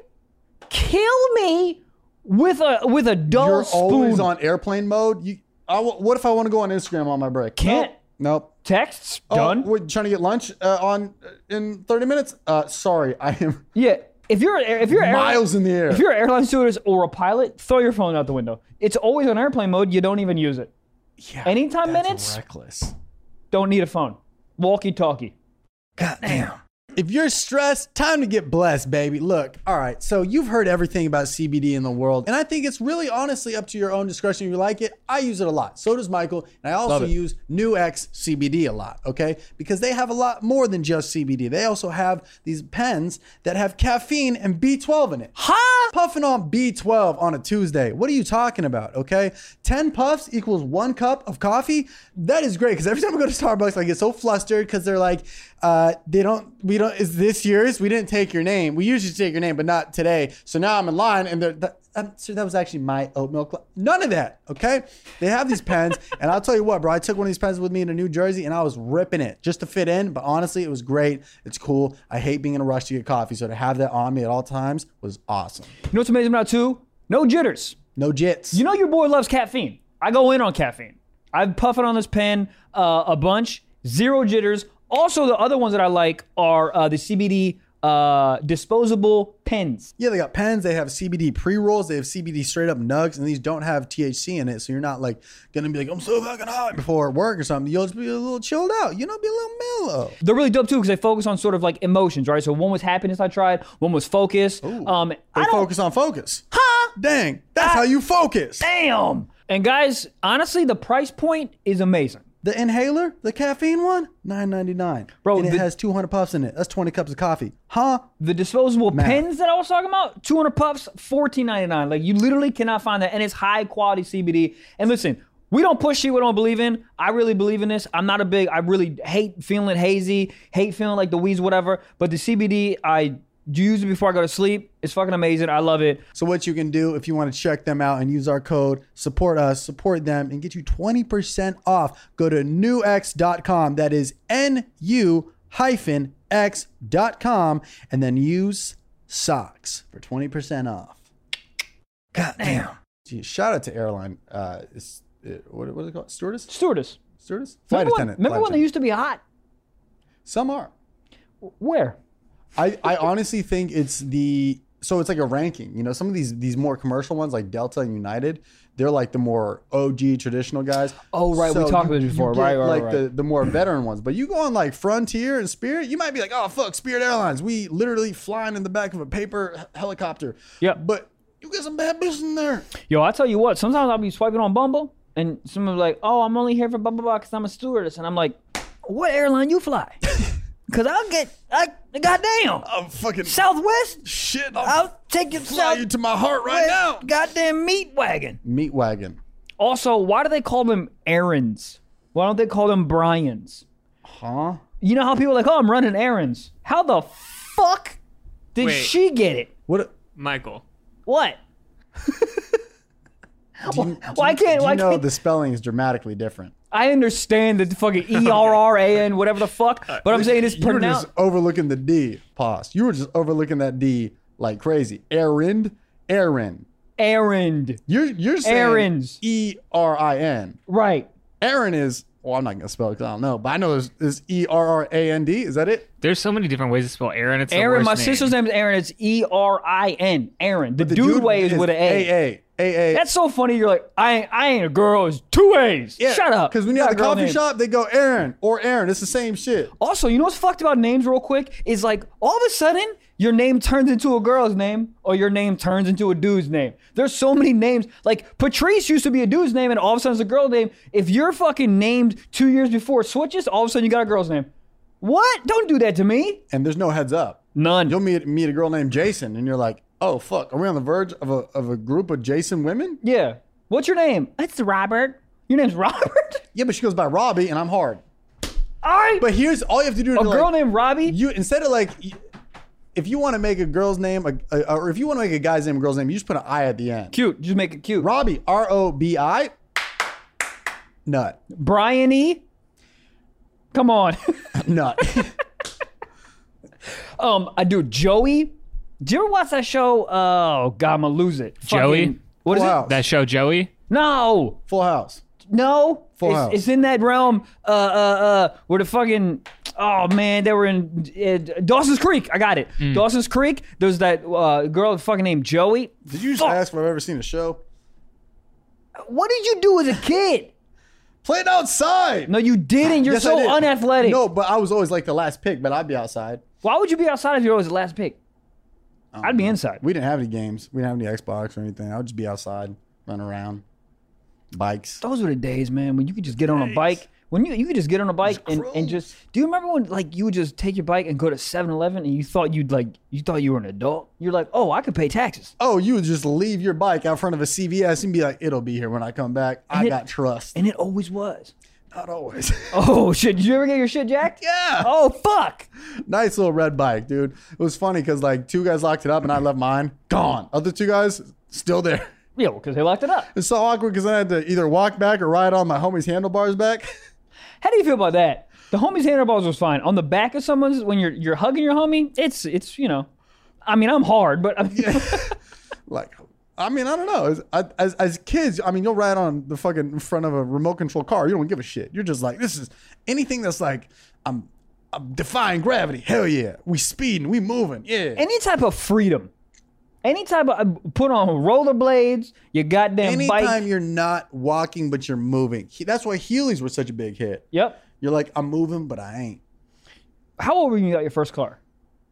Kill me with a with a dull You're spoon. always on airplane mode. You, I, w- what if I want to go on Instagram on my break? Can't. Nope. nope. Texts Oh, done. we're trying to get lunch uh, on in thirty minutes. Uh, sorry, I am Yeah. If you're if you're miles in the air. if you're an airline stewardess or a pilot, throw your phone out the window. It's always on airplane mode. You don't even use it. Yeah, Anytime that's minutes, reckless. don't need a phone. Walkie talkie. God damn. If you're stressed, time to get blessed, baby. Look, all right, so you've heard everything about C B D in the world, and I think it's really honestly up to your own discretion if you like it. I use it a lot. So does Michael, and I also use New X C B D a lot, okay? Because they have a lot more than just C B D. They also have these pens that have caffeine and B twelve in it. Huh? Puffing on B twelve on a Tuesday. What are you talking about, okay? ten puffs equals one cup of coffee. That is great because every time I go to Starbucks, I get so flustered because they're like, uh, they don't, we don't, is this yours? We didn't take your name. We usually take your name, but not today. So now I'm in line and they're, that, um, so that was actually my oat milk. la- None of that, okay? They have these pens and I'll tell you what, bro, I took one of these pens with me to New Jersey and I was ripping it just to fit in. But honestly, it was great. It's cool. I hate being in a rush to get coffee. So to have that on me at all times was awesome. You know what's amazing about it too? No jitters. No jits. You know your boy loves caffeine. I go in on caffeine. I've puffed on this pen uh, a bunch. Zero jitters. Also, the other ones that I like are uh, the C B D uh, disposable pens. Yeah, they got pens. They have C B D pre-rolls. They have C B D straight up nugs, and these don't have T H C in it, so you're not like gonna be like, I'm so fucking hot before work or something. You'll just be a little chilled out. You know, be a little mellow. They're really dope too because they focus on sort of like emotions, right? So one was happiness I tried, one was focus. Um, They I don't, focus on focus. Huh? Dang, that's Ah. how you focus. Damn. And guys, honestly, the price point is amazing. The inhaler, the caffeine one, nine ninety-nine. Bro, and it the- has two hundred puffs in it. That's twenty cups of coffee. Huh? The disposable Math. pens that I was talking about, two hundred puffs, fourteen ninety-nine. Like you literally cannot find that, and it's high quality C B D. And listen, we don't push shit we don't believe in. I really believe in this. I'm not a big. I really hate feeling hazy, hate feeling like the weeds, whatever. But the C B D, I use it before I go to sleep. It's fucking amazing. I love it. So what you can do if you want to check them out and use our code, support us, support them, and get you twenty percent off, go to new x dot com. That is N U hyphen X dot com. And then use socks for twenty percent off. God damn. Gee, shout out to airline. Uh, is, uh, what, what is it called? Stewardess? Stewardess. Stewardess? Flight Remember when, attendant. remember Flight when they attendant. used to be hot? Some are. Where? I, I honestly think it's the so it's like a ranking. You know, some of these these more commercial ones like Delta and United, they're like the more O G traditional guys. Oh, right, we talked you- about it you before. get, Right, right, like right. the the more veteran ones. But you go on like Frontier and Spirit, you might be like, oh fuck, Spirit Airlines. We literally flying in the back of a paper he- helicopter. Yep. But you get some bad bitches in there. Yo, I tell you what, sometimes I'll be swiping on Bumble and someone's like, oh, I'm only here for blah, blah, blah, because I'm a stewardess. And I'm like, what airline you fly? Because I'll get, I, goddamn, I'm fucking Southwest? shit. I'll, I'll take you fly you South. to my heart right now. Goddamn meat wagon. Meat wagon. Also, why do they call them errands? Why don't they call them Brian's? Huh? You know how people are like, oh, I'm running errands. How the fuck did Wait. she get it? What? Michael. What? Do you, Why do you- can't- do why you know can't- the spelling is dramatically different? I understand the fucking E R R A N, whatever the fuck, but I'm saying it's You were pronounced. just overlooking the D. Pause. You were just overlooking that D like crazy. Errand, errand. Errand. You're you're saying Errands. E R I N. Right. Aaron is. Well, I'm not gonna spell it because I don't know, but I know it's, it's E R R A N D. Is that it? There's so many different ways to spell Aaron. It's the Aaron, worst my name. sister's name is Aaron. It's E R I N. Aaron. The, dude, way is with an A. A A A A. That's so funny. You're like, I ain't, I ain't a girl. It's two A's. Shut up. Because when you're Not at a the girl coffee name. shop, they go Aaron or Aaron. It's the same shit. Also, you know what's fucked about names real quick? Is like all of a sudden your name turns into a girl's name or your name turns into a dude's name. There's so many names. Like Patrice used to be a dude's name and all of a sudden it's a girl name. If you're fucking named two years before it switches, all of a sudden you got a girl's name. What? Don't do that to me. And there's no heads up. None. You'll meet meet a girl named Jason, and you're like, oh fuck, are we on the verge of a of a group of Jason women? Yeah. What's your name? It's Robert. Your name's Robert? Yeah, but she goes by Robbie, and I'm hard. All right. But here's all you have to do to A like, girl named Robbie? you instead of like y- if you want to make a girl's name a, a, or if you want to make a guy's name a girl's name, you just put an I at the end. Cute. Just make it cute. Robbie, R O B I, nut, Brian E. Come on. nut. um, I do Joey. Do you ever watch that show? Oh God, I'm gonna lose it. Joey? Fucking- What is Full it? House. That show, Joey? No, Full House. no. Full it's, House. it's in that realm. Uh, uh, uh, where the fucking. Oh man, they were in uh, Dawson's Creek. I got it. Dawson's Creek. There's that uh, girl fucking named Joey. Did you just Fuck. ask if I've ever seen a show? What did you do as a kid? Playing outside. No, you didn't. You're Yes, I so did. unathletic. No, but I was always like the last pick, but I'd be outside. Why would you be outside if you're always the last pick? I'd be inside. We didn't have any games. We didn't have any Xbox or anything. I would just be outside, run around, bikes. Those were the days, man, when you could just get on a bike. When you you could just get on a bike and, and just do you remember when like you would just take your bike and go to seven eleven and you thought you'd like you thought you were an adult? You're like, oh, I could pay taxes. Oh, you would just leave your bike out front of a C V S and be like, it'll be here when I come back. I And it- got trust. And it always was. Not always. Oh shit, did you ever get your shit jacked? Yeah. Oh fuck. Nice little red bike, dude. It was funny because like two guys locked it up and I left mine. Gone. Other two guys still there. Yeah, well, because they locked it up. It's so awkward because I had to either walk back or ride on my homie's handlebars back. How do you feel about that? The homie's handlebars was fine. On the back of someone's when you're you're hugging your homie, it's it's you know, I mean I'm hard, but I mean, Like, I mean, I don't know. As, as as kids, I mean, you'll ride on the fucking front of a remote control car. You don't give a shit. You're just like, this is anything that's like, I'm, I'm defying gravity. Hell yeah. We speeding. We moving. Yeah. any type of freedom, any type of uh, put on rollerblades, your goddamn Anytime bike. you're not walking, but you're moving. He- That's why Heelys were such a big hit. Yep. You're like, I'm moving, but I ain't. How old were you when you got your first car?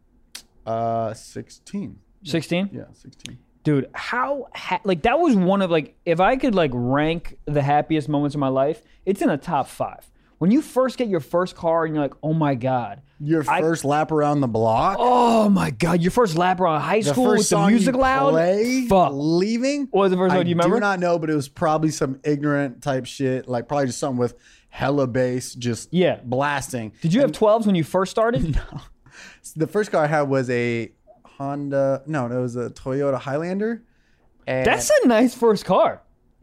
Uh, sixteen. sixteen? Yeah, sixteen. Dude, how ha- like that was one of like if I could like rank the happiest moments of my life, it's in a top five. When you first get your first car and you're like, oh my god, Your I- first lap around the block. oh my god, your first lap around high the school first with the song music you loud. play, Fuck. leaving. What was the first I one? Do you remember? do not know, but it was probably some ignorant type shit, like probably just something with hella bass, just Yeah. blasting. Did you have twelves when you first started? No. The first car I had was a Honda. No, it was a Toyota Highlander. And That's a nice first car.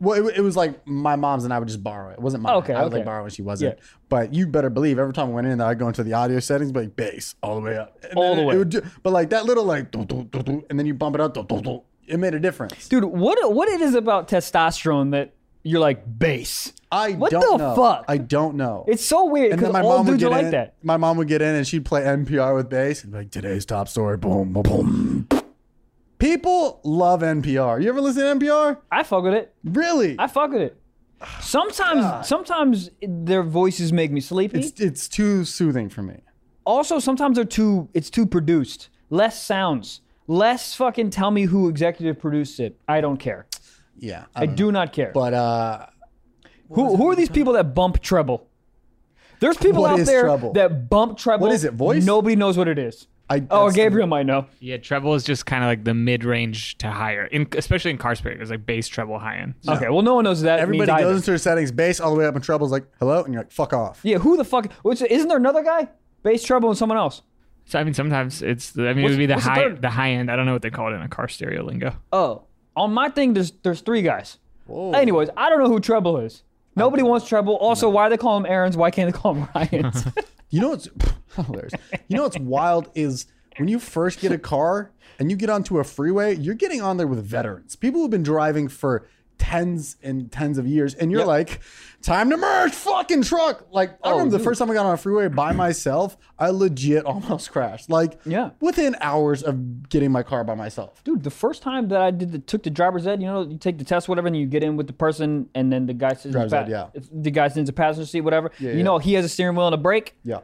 Well, it, it was like my mom's and I would just borrow it. It wasn't mine. Okay, I would okay. like borrow it when she wasn't. Yeah. But you better believe every time I went in there, I'd go into the audio settings, but like bass all the way up. And All then the it- way. It would do, but like that little like, doo, doo, doo, doo, and then you bump it up, doo, doo, doo. It made a difference. Dude, what what it is about testosterone that you're like bass? I What don't the know. fuck? I don't know. It's so weird and then because my all mom would dudes get are like in. that. My mom would get in and she'd play N P R with bass and be like, today's top story, boom, boom, boom. People love N P R. You ever listen to N P R? I fuck with it. Really? I fuck with it. Sometimes, sometimes their voices make me sleepy. It's it's too soothing for me. Also, sometimes they're too. It's too produced. Less sounds. Less fucking tell me who executive produced it. I don't care. Yeah, I do not care. But uh, who who are these people that bump treble? There's people What out is there treble? that bump treble. What is it, voice? Nobody knows what it is. I Oh, that's- Gabriel might know. Yeah, treble is just kind of like the mid-range to higher, in, especially in car speakers, like bass, treble, high end. So Okay, well, no one knows that. Everybody means goes either. into their settings, bass all the way up, and treble's like, hello, and you're like, fuck off. Yeah, who the fuck? Which, isn't there another guy? Bass treble and someone else. So, I mean, sometimes it's the, I mean, What's- it would be the what's the high third? the high end. I don't know what they call it in a car stereo lingo. Oh, on my thing, there's there's three guys. Whoa. Anyways, I don't know who treble is. Nobody wants treble. Also, why do they call him Aaron's? Why can't they call him Ryan's? You know what's hilarious? You know what's wild is when you first get a car and you get onto a freeway, you're getting on there with veterans, people who've been driving for tens and tens of years, and you're Yep. like, time to merge, fucking truck. Like, I Oh, remember the dude. first time I got on a freeway by myself, I legit almost crashed. Like, Yeah. within hours of getting my car by myself. Dude, the first time that I did the, took the driver's ed, you know, you take the test, whatever, and you get in with the person, and then the guy sits in the, Driver's ed, yeah. if the guy sits in the passenger seat, whatever. Yeah, you yeah. know, he has a steering wheel and a brake. Yeah.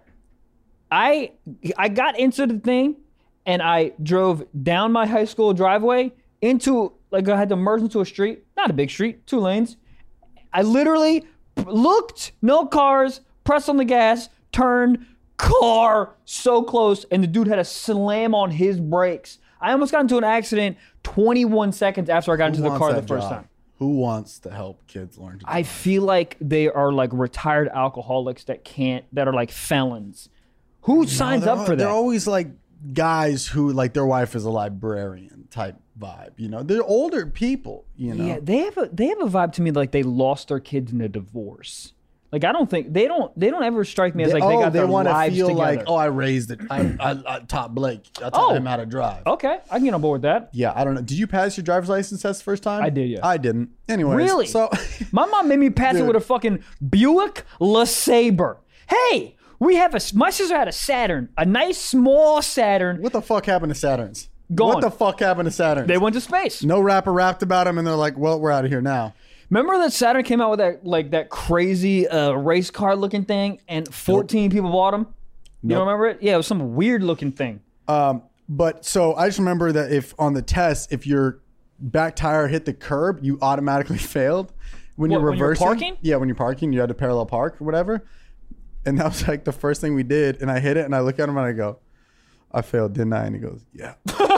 I I got into the thing, and I drove down my high school driveway into, like, I had to merge into a street, not a big street, two lanes. I literally looked, no cars, pressed on the gas, turned, car, so close, and the dude had a slam on his brakes. I almost got into an accident twenty-one seconds after I got into Who the wants car the that first job? time. Who wants to help kids learn to drive? I feel like they are like retired alcoholics that can't, that are like felons. Who signs they're up al- for that? They're always like guys who like their wife is a librarian type vibe. You know, they're older people. You know, Yeah, they have a they have a vibe to me like they lost their kids in a divorce. Like I don't think they don't they don't ever strike me as like they oh, got they their want to lives feel together. like, oh, I raised it. I, I, I taught Blake. I taught Oh. him how to drive. Okay, I can get on board with that. Yeah, I don't know. Did you pass your driver's license test the first time? I did, yeah. I didn't. Anyways, Really? So My mom made me pass it Dude. with a fucking Buick LeSabre. Hey, we have a my sister had a Saturn, a nice small Saturn. what the fuck happened to Saturns? Gone. What the fuck happened to Saturns? They went to space. no rapper rapped about them, and they're like, well, we're out of here now. Remember that Saturn came out with that like that crazy uh, race car looking thing, and fourteen people bought them. You don't remember it? Yeah, it was some weird looking thing. Um, but so I just remember that if on the test, if your back tire hit the curb, you automatically failed. When What, you're when you're reversing, parking? yeah, when you're parking, you had to parallel park or whatever. And that was like the first thing we did. And I hit it, and I look at him and I go, "I failed, didn't I?" And he goes, "Yeah."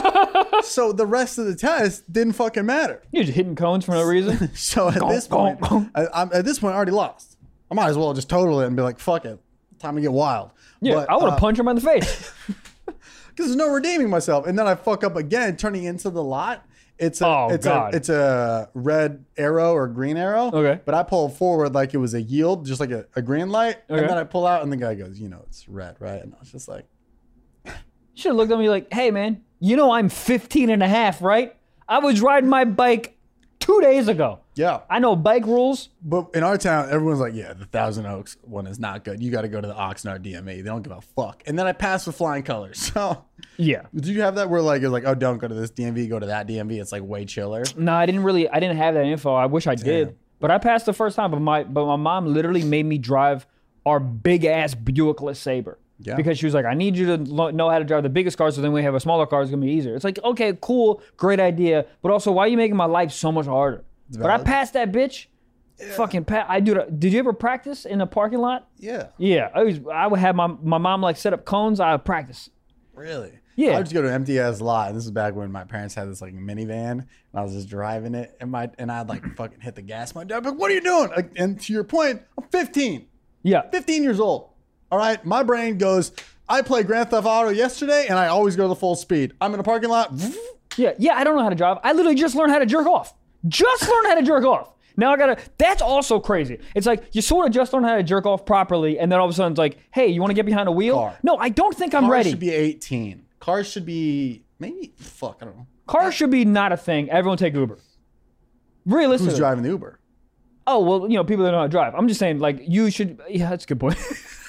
So the rest of the test didn't fucking matter. You're just hitting cones for no reason. So at this gong, point, gong. I, I'm, at this point, I already lost. I might as well just total it and be like, "Fuck it, time to get wild." Yeah, But, I would have uh, punched him in the face. because there's no redeeming myself, and then I fuck up again turning into the lot. It's a Oh, it's God. a it's a red arrow or green arrow. Okay. But I pull forward like it was a yield, just like a, a green light, Okay. and then I pull out, and the guy goes, "You know, it's red, right?" And I was just like, You should have looked at me like, hey, man, you know I'm fifteen and a half, right? I was riding my bike two days ago. "Yeah." I know bike rules. But in our town, everyone's like, "Yeah, the Thousand Oaks one is not good. You got to go to the Oxnard D M A. They don't give a fuck." And then I passed with flying colors. So, Yeah. did you have that where like it's like, "Oh, don't go to this D M V, go to that D M V. It's like way chiller." No, I didn't really, I didn't have that info. I wish I did. But I passed the first time, but my but my mom literally made me drive our big ass Buick LeSabre. Yeah. Because she was like, I need you to lo- know how to drive the biggest car so then when we have a smaller car, it's going to be easier. It's like, okay, cool, great idea. But also, why are you making my life so much harder? But I valid. passed that bitch. Fucking pa- I do that. Did you ever practice in a parking lot? Yeah. Yeah. I, was, I would have my, my mom like set up cones. I would practice. Really? Yeah. I would just go to an empty ass lot. And this is back when my parents had this like minivan, and I was just driving it, and my and I'd like fucking hit the gas. My dad, like, "What are you doing?" Like, and to your point, I'm fifteen. Yeah. fifteen years old. All right, my brain goes. I played Grand Theft Auto yesterday, and I always go to the full speed. I'm in a parking lot. Yeah. Yeah. I don't know how to drive. I literally just learned how to jerk off. Just learned how to jerk off. Now I gotta. That's also crazy. It's like you sort of just don't know how to jerk off properly, and then all of a sudden it's like, hey, you want to get behind a wheel? Car. No, I don't think I'm Cars ready. should be eighteen. Cars should be maybe fuck. I don't know. Cars should be not a thing. Everyone take Uber. Realistically. Who's driving the Uber? Oh well, you know people that know how to drive. I'm just saying, like you should. Yeah, that's a good point.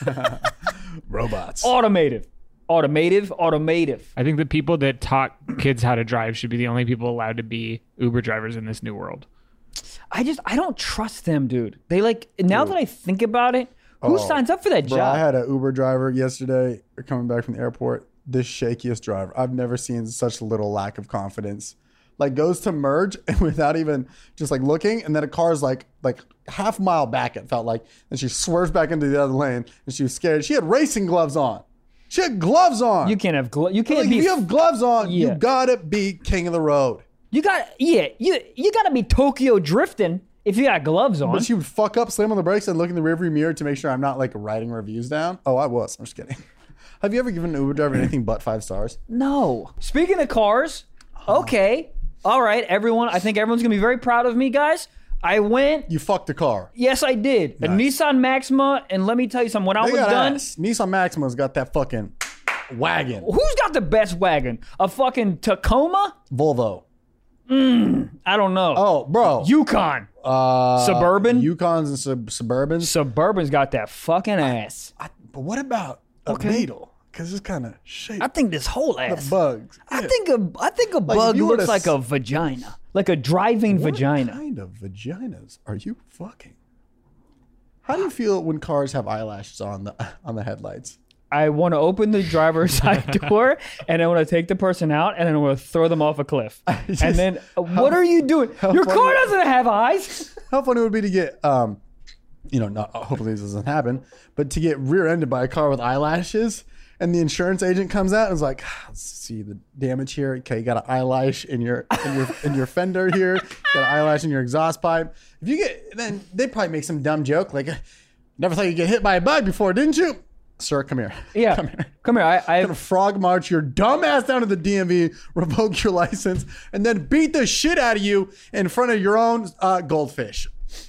Robots. Automative, automative, automative. I think the people that taught kids how to drive should be the only people allowed to be Uber drivers in this new world. I just I don't trust them, dude. They like now that I think about it, who Oh, signs up for that Bro, job? I had an Uber driver yesterday coming back from the airport. The shakiest driver. I've never seen such little lack of confidence. Like goes to merge and without even just like looking, and then a car's like like half a mile back. It felt like, and she swerves back into the other lane, and she was scared. She had racing gloves on. She had gloves on. You can't have glo- you can't like, be if you have gloves on, Yeah. you gotta be king of the road. you got yeah you you gotta be Tokyo drifting if you got gloves on. But she would fuck up, slam on the brakes, and look in the rearview mirror to make sure I'm not like writing reviews down. Oh, I was. I'm just kidding. Have you ever given an Uber driver anything but five stars? No. Speaking of cars, okay, all right, everyone. I think everyone's gonna be very proud of me, guys. I went. You fucked a car. Yes, I did. A Nissan Maxima, and let me tell you something. When I They was got done, ass. Nissan Maxima's got that fucking wagon. who's got the best wagon? A fucking Tacoma? Volvo. I don't know. Oh, bro. Yukon. uh, Suburban? Yukons and sub- Suburbans. Suburban's got that fucking ass. I, but what about a Okay. beetle? Because it's kind of shaped. I think this whole ass. bugs. I Yeah. think a I think a if bug you were looks to like s- a vagina, like a driving What vagina. kind of vaginas are you fucking? How do you feel when cars have eyelashes on the on the headlights? I want to open the driver's side door, and I want to take the person out, and then I want to throw them off a cliff. just- and then, uh, what are you doing? Your funny- car doesn't have eyes. How funny would it be to get, um, you know, not hopefully this doesn't happen, but to get rear-ended by a car with eyelashes, and the insurance agent comes out and is like, "Ah, let's see the damage here. Okay, you got an eyelash in your in your in your fender here. You got an eyelash in your exhaust pipe. If you get, then they probably make some dumb joke like, never thought you'd get hit by a bug before, didn't you? Sir, come here. Yeah, come here. Come here. I, I Gonna frog march your dumb ass down to the D M V, revoke your license, and then beat the shit out of you in front of your own uh, goldfish.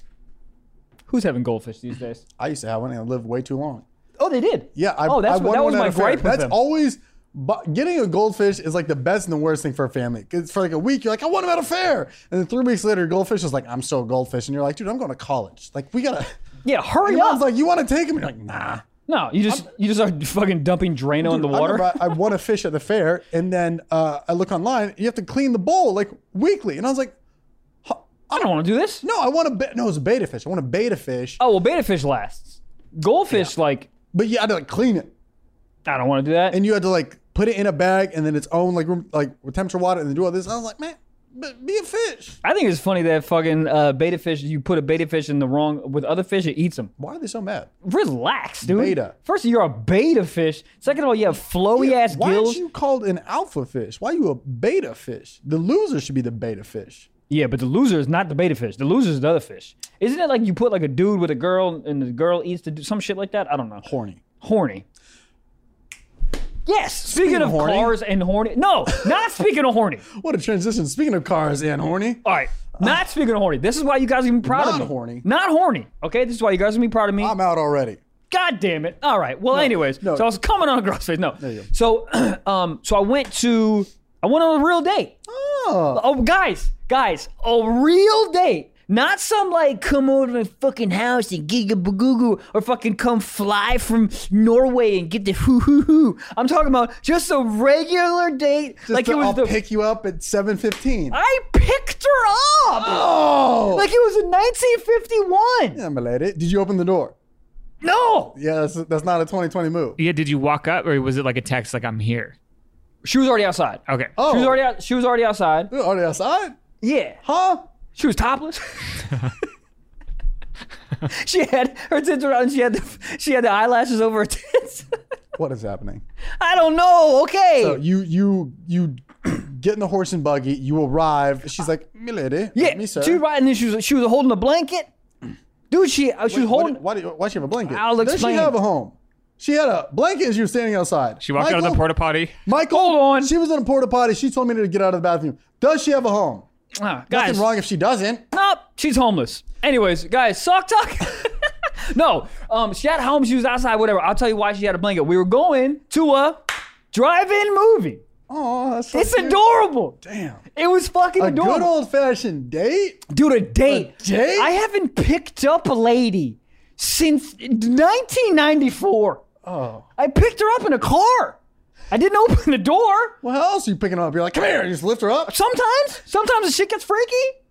who's having goldfish these days? I used to have one and I lived way too long. Oh, they did. Yeah, I, oh, that's I what, won that was one at my a fair. gripe with That's them. always but getting a goldfish is like the best and the worst thing for a family. Because for like a week, you're like, I won them at a fair, and then three weeks later, goldfish is like, I'm still a goldfish, and you're like, dude, I'm going to college. Like, we gotta. Yeah, hurry Your mom's up. like, you want to take him? You're like, nah. no, you just you just are fucking dumping Drano in the I water. remember I, I won a fish at the fair, and then uh, I look online. You have to clean the bowl like weekly, and I was like, I don't want to do this. no, I want a be- no, it was a beta fish. I want a beta fish, Oh well, beta fish lasts. Goldfish, like but you had to like clean it, I don't want to do that. and you had to like put it in a bag, and then its own like room, like with temperature water, and then do all this. I was like, man, but be a fish. I think it's funny that fucking uh, beta fish. You put a beta fish in the wrong with other fish, it eats them. Why are they so mad? Relax, dude. Beta. First, you're a beta fish. Second of all, you have flowy ass Why gills. aren't you called an alpha fish? Why are you a beta fish? The loser should be the beta fish. Yeah, but the loser is not the beta fish. The loser is the other fish. Isn't it like you put like a dude with a girl and the girl eats the some shit like that? I don't know. Horny. Horny. Yes. Speaking, Speaking of, of horny. cars and horny. No, not speaking of horny. What a transition. Speaking of cars and horny. All right. Not speaking of horny. This is why you guys are gonna be proud of Not me. horny. Not horny. Okay, this is why you guys are gonna be proud of me. I'm out already. God damn it. All right. Well, anyways, no. so I was coming on a girl's face. No. you go. So, um, so I went to, I went on a real date. Oh. Oh, guys, guys, a real date. Not some like come over to my fucking house and giga bagoo or fucking come fly from Norway and get the hoo hoo hoo. I'm talking about just a regular date. Just like to, it was I'll the. pick you up at seven fifteen. I picked her up. Oh. Like it was in nineteen fifty-one. Yeah, my lady. Did you open the door? No. Yeah, that's, that's not a twenty twenty move. Yeah, did you walk up or was it like a text like I'm here? She was already outside. Okay. Oh. She was already out, she was already outside. You're already outside? Yeah. Huh? She was topless. She had her tits were out and she had the she had the eyelashes over her tits. What is happening? I don't know. Okay. So you you you get in the horse and buggy. You arrive. She's like, "Me lady, yeah. me sir." She was right, and then she was she was holding a blanket. Dude, she uh, she was Wait, holding. Why, why, do, why does she have a blanket? I'll Does explain. she have a home? She had a blanket and she was standing outside. She walked out of the Michael? porta potty. Michael, Hold on. She was in a porta potty. She told me to get out of the bathroom. Does she have a home? Ah, guys, Nothing wrong if she doesn't. Nope, she's homeless. Anyways, guys, sock talk. No, um, she had home. She was outside. Whatever. I'll tell you why she had a blanket. We were going to a drive-in movie. Oh, that's so It's cute. adorable. Damn. It was fucking A adorable. good old-fashioned date? Dude, a date. A date? I haven't picked up a lady since nineteen ninety-four. Oh. I picked her up in a car. I didn't open the door. Well, how else are you picking her up? You're like, come here, and you just lift her up. Sometimes, sometimes the shit gets freaky.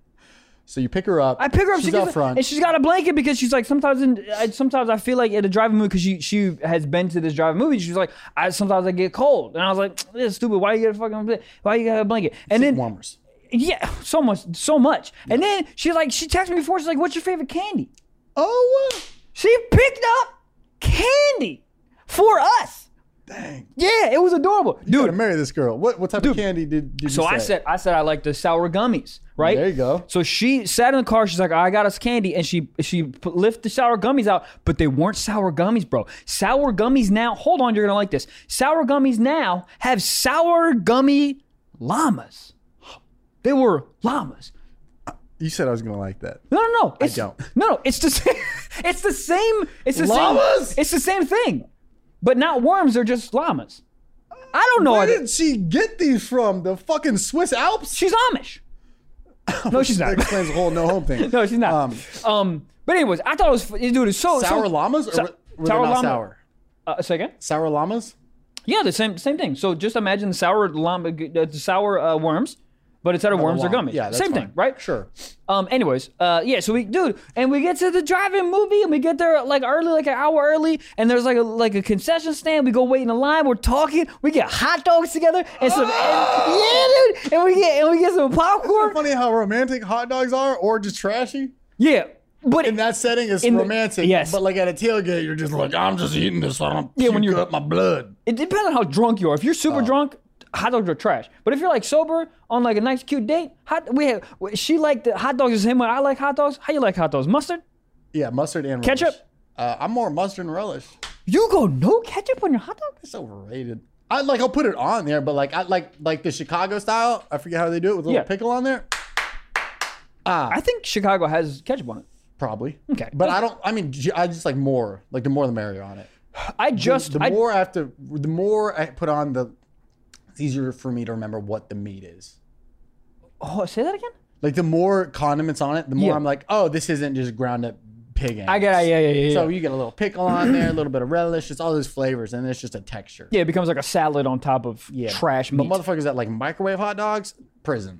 So you pick her up. I pick her up. She's she out gets, front. and she's got a blanket because she's like sometimes. In, I, sometimes I feel like at a driving movie because she she has been to this driving movie. She's like, I sometimes I get cold, and I was like, this is stupid. Why you get a fucking blanket? Why you got a blanket? And then warmers. yeah, so much, so much. And then she's like, she texted me before. She's like, what's your favorite candy? Oh, what? She picked up candy for us. Dang. Yeah, it was adorable, You gotta dude. marry this girl. What what type Dude. of candy did, did you So say? I said, I said I like the sour gummies, right? There you go. So she sat in the car. She's like, I got us candy, and she she put, lift the sour gummies out, but they weren't sour gummies, bro. Sour gummies now. Hold on, you're gonna like this. Sour gummies now have sour gummy llamas. They were llamas. You said I was gonna like that. No, no, no. It's, don't. No, no. It's the same. It's the same. It's the Llamas? same. It's the same thing, but not worms. They're just llamas. I don't know. Where I- did she get these from? The fucking Swiss Alps? She's Amish. No, she's That not. explains the whole no home thing. No, she's not. Um, Um, but anyways, I thought it was dude. It's so sour so, llamas? Or so- were, were sour they not llama- sour? Uh, say again? Sour llamas? Yeah, the same same thing. So just imagine the sour llama, the sour uh, worms, but instead of worms, they're llama. gummies. Yeah, that's same fine. thing, right? Sure. Um. Anyways, uh, yeah. So we, dude, and we get to the drive-in movie, and we get there like early, like an hour early, and there's like a like a concession stand. We go wait in the line. We're talking. We get hot dogs together and some. And, yeah, dude. And we get and we get some popcorn. Funny how romantic hot dogs are, or just trashy. Yeah, but In that setting, it's In the- romantic. yes. But like at a tailgate, you're just like, I'm just eating this so I don't Yeah, when puke you're- up my blood. it depends on how drunk you are. If you're super Oh. drunk, hot dogs are trash. But if you're like sober on like a nice cute date, hot we have she liked the hot dogs the same way I like hot dogs. How you like hot dogs? Mustard? Yeah, mustard and Ketchup? relish. Uh, I'm more mustard and relish. You go no ketchup on your hot dog? It's overrated. I like I'll put it on there, but like I like like the Chicago style. I forget how they do it with a little Yeah. pickle on there. I think Chicago has ketchup on it. Probably. Okay. But I don't. I mean, j- I just like more. Like the more the merrier on it. I just The I, more I have to, the more I put on the, it's easier for me to remember what the meat is. oh say that again. Like the more condiments on it, the more Yeah. I'm like, oh, this isn't just ground up pig. I get it, yeah, yeah, yeah. So yeah. you get a little pickle on there, a little bit of relish, it's all those flavors, and it's just a texture. Yeah, it becomes like a salad on top of Yeah. trash But meat. motherfuckers that like microwave hot dogs, prison.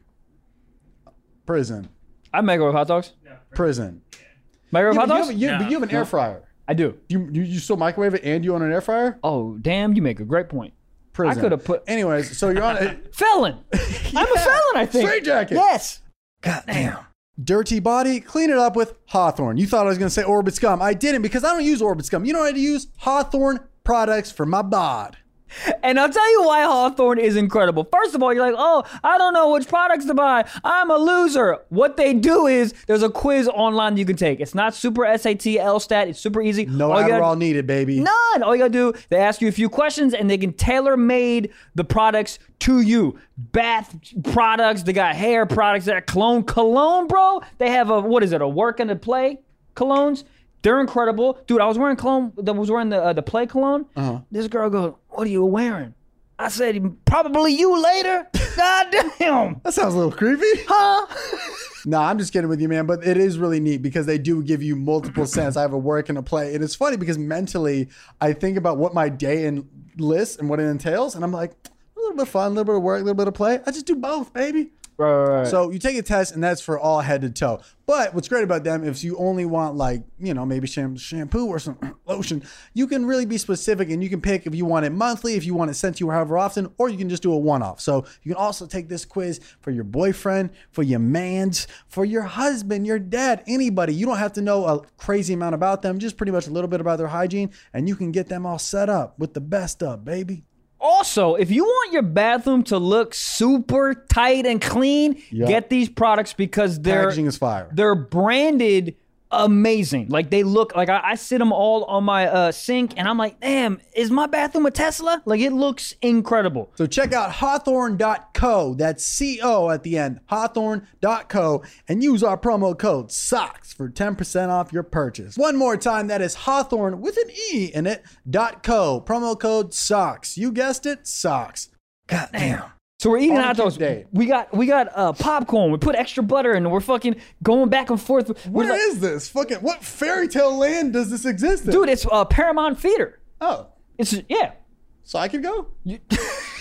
Prison. I microwave hot dogs. Prison. Microwave Yeah, hot but you dogs? have, you, but you have an air fryer. I do. You, you you still microwave it and you own an air fryer? Oh, damn, you make a great point. Prison. coulda put- Anyways, so you're on it. Felon. I'm a felon, I think. Straight jacket. Yes. God damn. Dirty body, clean it up with Hawthorne. You thought I was going to say Orbit Scum. I didn't because I don't use Orbit Scum. You know what I had to use? Hawthorne products for my bod. And I'll tell you why Hawthorne is incredible. First of all, you're like, oh, I don't know which products to buy. I'm a loser. What they do is there's a quiz online you can take. It's not super S A T, LSTAT. It's super easy. No All you gotta- Adderall needed, baby. None. All you gotta do, they ask you a few questions and they can tailor made the products to you. Bath products, they got hair products, they got cologne. Cologne, bro. They have a, what is it, a work and a play colognes? They're incredible. Dude, I was wearing cologne, that was wearing the uh, the play cologne. Uh-huh. This girl goes, what are you wearing? I said, probably you later. God damn. That sounds a little creepy. Huh? No, I'm just kidding with you, man. But it is really neat because they do give you multiple scents. I have a work and a play. And it's funny because mentally, I think about what my day in lists and what it entails. And I'm like, a little bit of fun, a little bit of work, a little bit of play. I just do both, baby. Right, right, right. So you take a test, and that's for all head to toe. But what's great about them, if you only want like, you know, maybe sham- shampoo or some lotion, you can really be specific, and you can pick if you want it monthly, if you want it sent to you however often, or you can just do a one-off. So you can also take this quiz for your boyfriend, for your mans, for your husband, your dad, anybody. You don't have to know a crazy amount about them, just pretty much a little bit about their hygiene, and you can get them all set up with the best of, baby. Also, if you want your bathroom to look super tight and clean, Yep. get these products because they're Packaging is fire. they're branded amazing. Like they look like I, I sit them all on my uh, sink, and I'm like, damn, is my bathroom a Tesla? Like it looks incredible. So check out hawthorne dot co. That's C O at the end. hawthorne dot co, and use our promo code SOCKS for ten percent off your purchase. One more time, that is Hawthorne with an E in it, dot co. Promo code SOCKS. You guessed it, SOCKS. God damn. So we're eating On a hot dogs. cute date. We got we got uh, popcorn. We put extra butter in. And we're fucking going back and forth. We're Where like, is this? Fucking what fairy tale land does this exist in? dude, it's uh, Paramount Theater. Oh, It's yeah. so I could go? You- dude,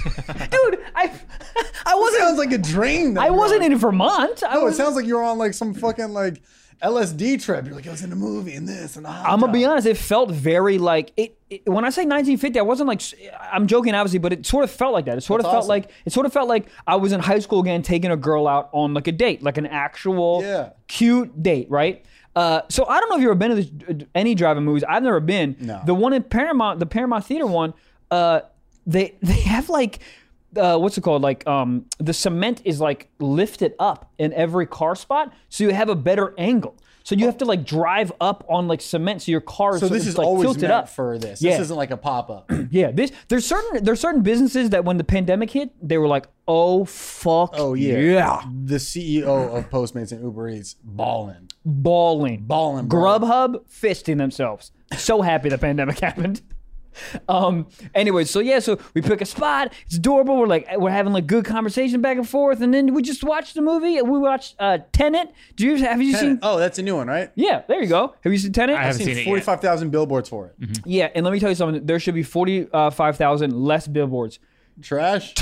I I wasn't Sounds like a dream. that I you're wasn't on. in Vermont. I No, it was, sounds like you're on like some fucking like L S D trip. You're like, I was in a movie and this and a hot I'm gonna dog. be honest. It felt very like it, it. When I say nineteen fifty, I wasn't like I'm joking, obviously, but it sort of felt like that. It sort That's of felt awesome. like it sort of felt like I was in high school again, taking a girl out on like a date, like an actual Yeah. cute date, right? Uh, so I don't know if you've ever been to this, any drive-in movies. I've never been. No. The one in Paramount, the Paramount Theater one, uh, they they have like. Uh, what's it called? Like um, the cement is like lifted up in every car spot, so you have a better angle. So you have to like drive up on like cement, so your car is So this it's, is like always tilted meant up for this. Yeah. This isn't like a pop up. Yeah, this there's certain there's certain businesses that when the pandemic hit, they were like, oh fuck, Oh yeah. yeah, The C E O of Postmates and Uber Eats balling. balling, Balling, bro. Grubhub fisting themselves. So happy the pandemic happened. Um. Anyway, so yeah, so we pick a spot. It's adorable. We're like we're having like good conversation back and forth, and then we just watched the movie. We watched uh Tenet. Do you have you seen? Oh, that's a new one, right? Yeah, there you go. Have you seen Tenet? I I've haven't seen seen it yet. forty-five thousand billboards for it. Mm-hmm. Yeah, and let me tell you something. There should be forty-five thousand less billboards. Trash?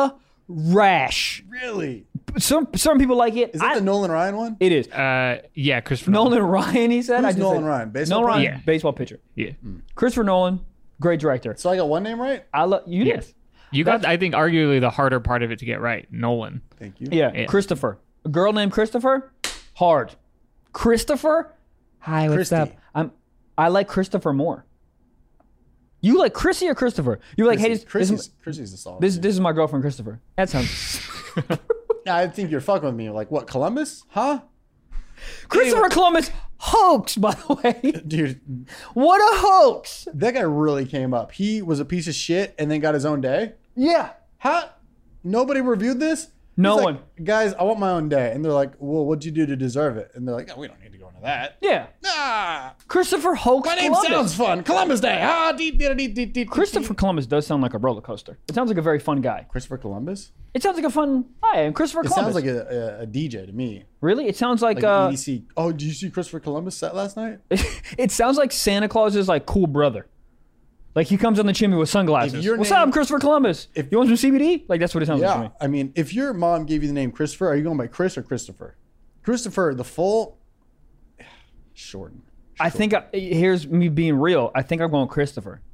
Trash. Really? Some some people like it. Is that I- the Nolan Ryan one? It is. Uh, yeah, Christopher Nolan Ryan, he said. Who's I just Nolan said- Ryan? Baseball Nolan Ryan, player? Yeah. baseball pitcher. Yeah. Christopher Nolan, great director. So I got one name right? I love you. Yes. Did. You got, I think, arguably the harder part of it to get right. Nolan. Thank you. Yeah, Yeah. Christopher. A girl named Christopher. Hard. Christopher. Hi, what's Christy. up? I'm. I like Christopher more. You like Chrissy or Christopher? You're like, hey, this, Chrissy's, this, Chrissy's, is- Chrissy's a solid. this name. this is my girlfriend, Christopher. That sounds. Yeah, I think you're fucking with me. Like what? Columbus? Huh? Christopher Columbus hoax, by the way. Dude, What a hoax! that guy really came up. He was a piece of shit and then got his own day. Yeah. How? Nobody reviewed this? No He's one. like, guys, I want my own day. And they're like, well, what'd you do to deserve it? And they're like, oh, we don't need to go into that. Yeah. Ah, Christopher hoax. my name Columbus. sounds fun. Columbus Day. Ah, dee, dee, dee, dee, dee, Christopher Columbus does sound like a roller coaster. It sounds like a very fun guy. Christopher Columbus? It sounds like a fun. Hi, I'm Christopher It Columbus. sounds like a, a, a D J to me. Really? It sounds like, Like uh, an E D C. Oh, did you see Christopher Columbus set last night? it sounds like Santa Claus's like cool brother. Like he comes on the chimney with sunglasses. If your What's name- up, I'm Christopher Columbus? if- you want some C B D? Like that's what it sounds like to Yeah. me. I mean, if your mom gave you the name Christopher, are you going by Chris or Christopher? Christopher, the full. Shorten. I think I, here's me being real. I think I'm going Christopher.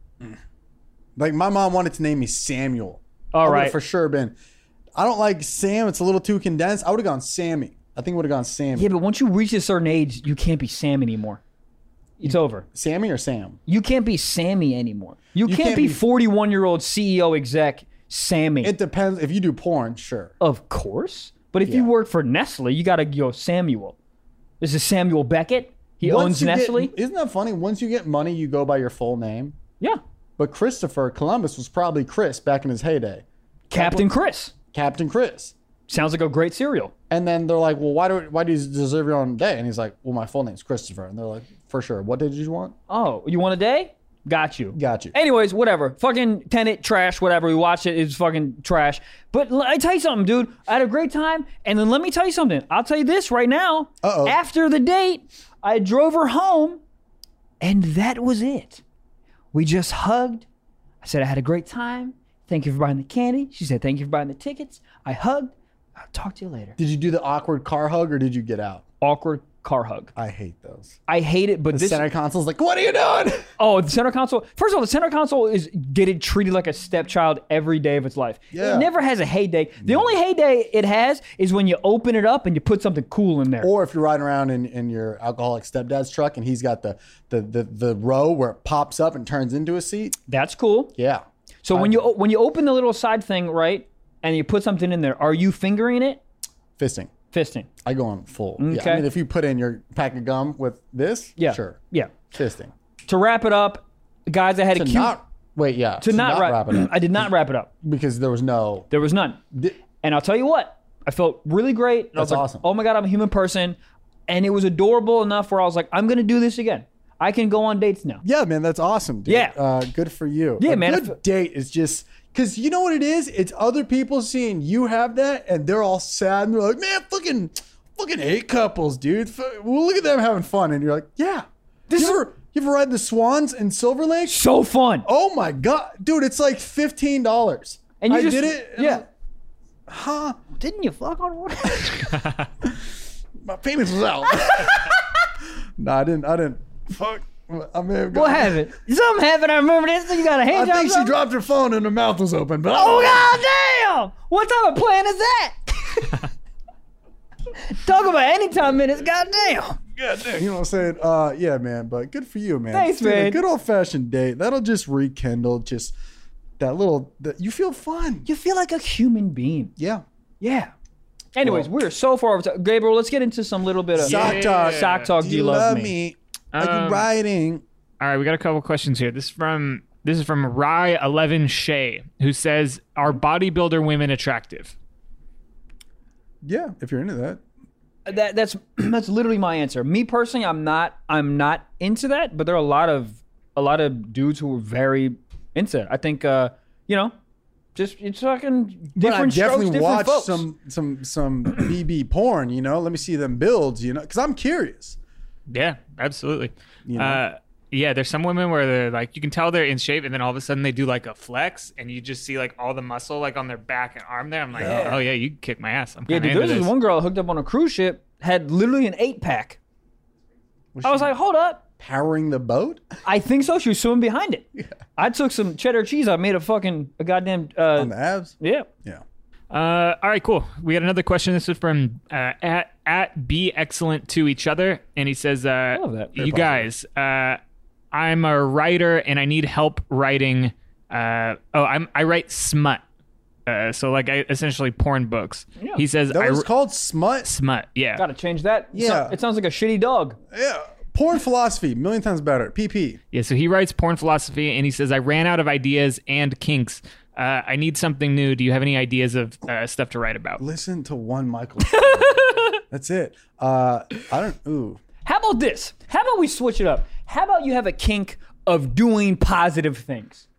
Like my mom wanted to name me Samuel. All I would've right. for sure been. I don't like Sam. It's a little too condensed. I would have gone Sammy. I think I would have gone Sammy. Yeah, but once you reach a certain age, you can't be Sam anymore. It's over. Sammy or Sam? You can't be Sammy anymore. You, can't, can't be be- forty-one-year-old C E O exec Sammy. It depends. If you do porn, sure. Of course. But if you Yeah. work for Nestle, you got to go Samuel. This is Samuel Beckett. He Once owns you get- Nestle. isn't that funny? Once you get money, you go by your full name. Yeah. But Christopher Columbus was probably Chris back in his heyday. Captain Chris. Captain Chris. Sounds like a great cereal. And then they're like, well, why do why do you deserve your own day? And he's like, well, my full name's Christopher. And they're like, for sure. What did you want? Oh, you want a day? Got you. Got you. Anyways, whatever. Fucking Tenet, trash, whatever. We watched it. It's fucking trash. But l- I tell you something, dude. I had a great time. And then let me tell you something. I'll tell you this right now. Uh-oh. After the date, I drove her home. And that was it. We just hugged. I said I had a great time. Thank you for buying the candy. She said, thank you for buying the tickets. I hugged. I'll talk to you later. Did you do the awkward car hug or did you get out? Awkward car hug. I hate those. I hate it, but The this. center console's like, what are you doing? Oh, the center console. First of all, the center console is getting treated like a stepchild every day of its life. Yeah. It never has a heyday. The only heyday it has is when you open it up and you put something cool in there. Or if you're riding around in, in your alcoholic stepdad's truck and he's got the, the, the, the row where it pops up and turns into a seat. That's cool. Yeah. So when you when you open the little side thing, right, and you put something in there, are you fingering it? Fisting. Fisting. I go on full. Yeah, Okay. I mean, if you put in your pack of gum with this, Yeah. sure. Yeah. Fisting. To wrap it up, guys, I had To a cute. not, wait, yeah. to not, wrap, wrap, it up. I did not wrap it up. Because there was no. There was none. Di- And I'll tell you what, I felt really great. And I was That's like, awesome. oh my God, I'm a human person. And it was adorable enough where I was like, I'm going to do this again. I can go on dates now. Yeah, man, that's awesome, dude. Yeah. Uh, good for you. Yeah, a man, I good feel- date is just, because you know what it is? It's other people seeing you have that, and they're all sad, and they're like, man, fucking, fucking hate couples, dude. F- well, look at them having fun. And you're like, yeah. This you is- ever, you ever ride the Swans in Silver Lake? So fun. Oh my God. Dude, it's like fifteen dollars. And you I just- did it. and yeah. I was like, huh? Didn't you fuck on one? My penis was out. no, I didn't. I didn't. Fuck. I may have got, What happened? Something happened. I remember this. You got a I hand job. think she something? dropped her phone and her mouth was open. But Oh God damn! What type of plan is that? Talk about anytime minutes. God damn. God damn, you know what I'm saying? Uh, yeah, man. But good for you, man. Thanks, Dude, man. A good old fashioned date. That'll just rekindle just that little. That you feel fun. You feel like a human being. Yeah. Yeah. Anyways, Well- we're so far over time. Gabriel, let's get into some little bit of Sock talk. sock talk. Do you love me? Are you Um, riding? All right, we got a couple questions here. This is from this is from Rye eleven Shay, who says, "Are bodybuilder women attractive?" Yeah, if you're into that. That that's that's literally my answer. Me personally, I'm not I'm not into that, but there are a lot of a lot of dudes who are very into it. I think uh, you know, just it's fucking But I different strokes, definitely different watch folks. some some some B B porn. You know, let me see them builds. You know, because I'm curious. Yeah, absolutely. You know? Uh, yeah, there's some women where they're like, you can tell they're in shape, and then all of a sudden they do like a flex, and you just see like all the muscle like on their back and arm there. I'm like, Yeah. oh yeah, you can kick my ass. I'm Yeah, kinda dude, into there's this this. one girl hooked up on a cruise ship, had literally an eight pack. I was like, hold up. Powering the boat I think so. She was swimming behind it. I took some cheddar cheese. I made a fucking a goddamn uh, on the abs. yeah. Yeah. Uh, all right, cool. We got another question. This is from uh, at at be excellent to each other, and he says, uh, love that. Very "You guys, uh, I'm a writer and I need help writing. Uh, oh, I'm I write smut, uh, so like I essentially porn books." Yeah. He says, That "I was wr- called smut. smut, yeah, Gotta change that. It Yeah. so- It sounds like a shitty dog. Yeah. Porn philosophy, million times better. P P. yeah." So he writes porn philosophy, and he says, "I ran out of ideas and kinks. Uh, I need something new. Do you have any ideas of uh, stuff to write about?" Listen to one Michael. That's it. Uh, I don't. Ooh. How about this? How about we switch it up? How about you have a kink of doing positive things?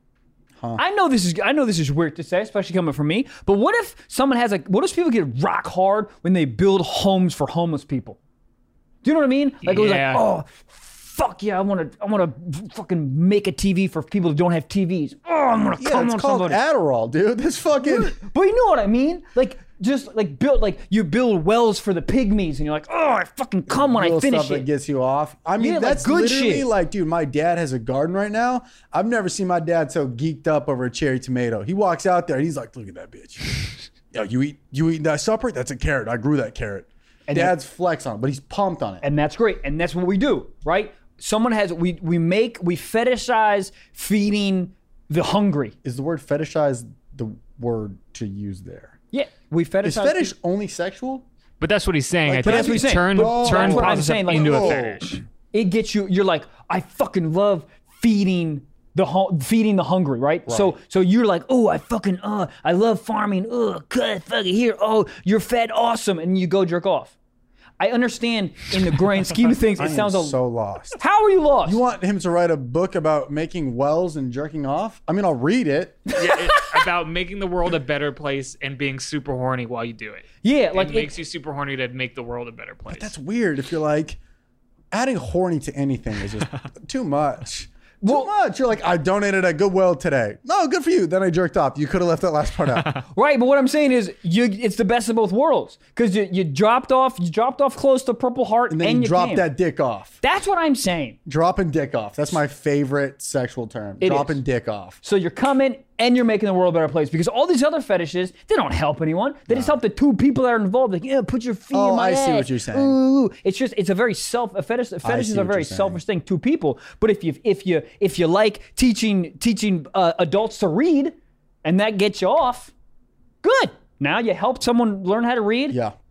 I know this is I know this is weird to say, especially coming from me. But what if someone has like what if people get rock hard when they build homes for homeless people? Do you know what I mean? Like it was Yeah. like, oh, fuck yeah, I want to I want to fucking make a T V for people who don't have T Vs. Oh, I'm gonna Yeah, come it's on called somebody. Adderall, dude. This fucking. But you know what I mean? Like just like build like you build wells for the pygmies, and you're like, oh, I fucking come when I Little finish stuff that it. gets you off. I mean, Yeah, like that's good literally shit. like, dude, my dad has a garden right now. I've never seen my dad so geeked up over a cherry tomato. He walks out there and he's like, look at that bitch. Yo, you eat you eat that supper? That's a carrot. I grew that carrot. And Dad's flex on it, but he's pumped on it. And that's great. And that's what we do, right? Someone has we we make we fetishize feeding the hungry. Is the word fetishize the word to use there? Yeah, we fetishize. Is fetish only sexual? But that's what he's saying. Like, I but think that's what he's saying. turn But turn that's what I'm positive saying, like, into oh. a fetish. It gets you. You're like, I fucking love feeding the hu- feeding the hungry, right? So so you're like, oh, I fucking uh, I love farming. Oh, cut fucking here. Oh, you're fed, awesome, and you go jerk off. I understand in the grand scheme of things, I it am sounds a, so lost. How are you lost? You want him to write a book about making wells and jerking off? I mean, I'll read it. Yeah, it, about making the world a better place and being super horny while you do it. yeah, like It it, makes you super horny to make the world a better place. That's weird if you're like, adding horny to anything is just too much. Too much. You're like, I donated at Goodwill today. No, good for you. Then I jerked off. You could have left that last part out. right. But what I'm saying is, you it's the best of both worlds because you, you dropped off, you dropped off close to Purple Heart, And and, then you, you drop came. that dick off. That's what I'm saying. Dropping dick off. That's my favorite sexual term. It Dropping is. dick off. So you're coming and you're making the world a better place because all these other fetishes, they don't help anyone. They just help the two people that are involved. Like, yeah, put your feet Oh, in my I see ass. what you're saying. Ooh. It's just, it's a very self, a fetish, a fetish see is a what very you're saying. selfish thing, two people. But if you, if you, if you like teaching, teaching uh, adults to read and that gets you off, good. Now you help someone learn how to read. Yeah.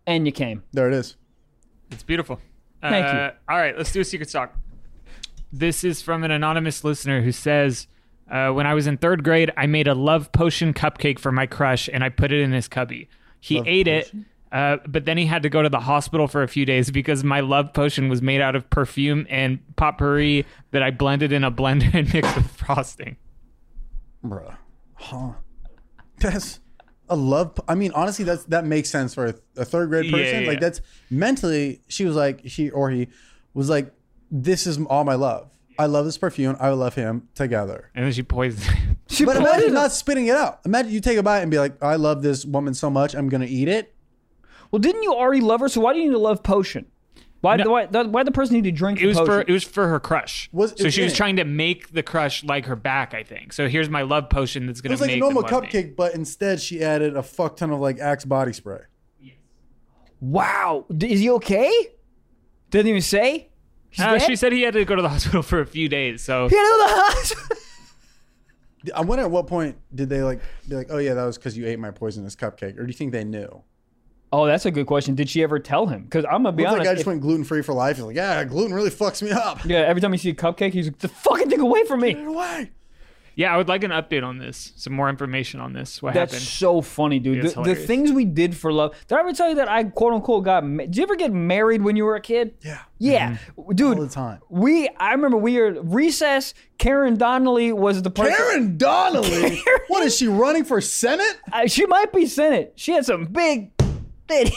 And you came. There it is. It's beautiful. Thank uh, you. All right, let's do a secret talk. This is from an anonymous listener who says, uh, when I was in third grade, I made a love potion cupcake for my crush, and I put it in his cubby. He Love ate potion? it, uh, but then he had to go to the hospital for a few days because my love potion was made out of perfume and potpourri that I blended in a blender and mixed with frosting. Bruh. Huh. That's a love. I mean, honestly, that's that makes sense for a, a third grade Yeah, person. yeah, Like yeah. that's mentally, she was like, she or he was like, this is all my love. I love this perfume. I love him together. And then she poisoned him. She But pointed imagine it- not spitting it out. Imagine you take a bite and be like, I love this woman so much, I'm gonna eat it. Well, didn't you already love her? So why do you need a love potion? Why? No. Why? Why the person need to drink? It the was potion? for it was for her crush. Was- so it's she in was it. trying to make the crush like her back, I think. So here's my love potion that's It gonna was like make a normal them love me. cupcake, but instead she added a fuck ton of like Axe body spray. Wow. D- Is he okay? Didn't even say. She's Uh, dead? she said he had to go to the hospital for a few days. So He had to go to the hospital. I wonder at what point did they like be like, oh yeah, that was because you ate my poisonous cupcake, or do you think they knew? Oh, that's a good question. Did she ever tell him? Because I'm gonna be What if that honest. guy if- just went gluten free for life? He's like, yeah, gluten really fucks me up. yeah, every time you see a cupcake, he's like, "The fucking thing away from me." Get it away. yeah, I would like an update on this. Some more information on this. What That's happened? so funny, dude. It's The, the hilarious. things we did for love. Did I ever tell you that I quote unquote got? Ma- did you ever get married when you were a kid? Yeah. Yeah, dude. All the time. We, I remember we were recess. Karen Donnelly was the person. Karen Donnelly? What is she running for Senate? Uh, she might be Senate. She had some big titties.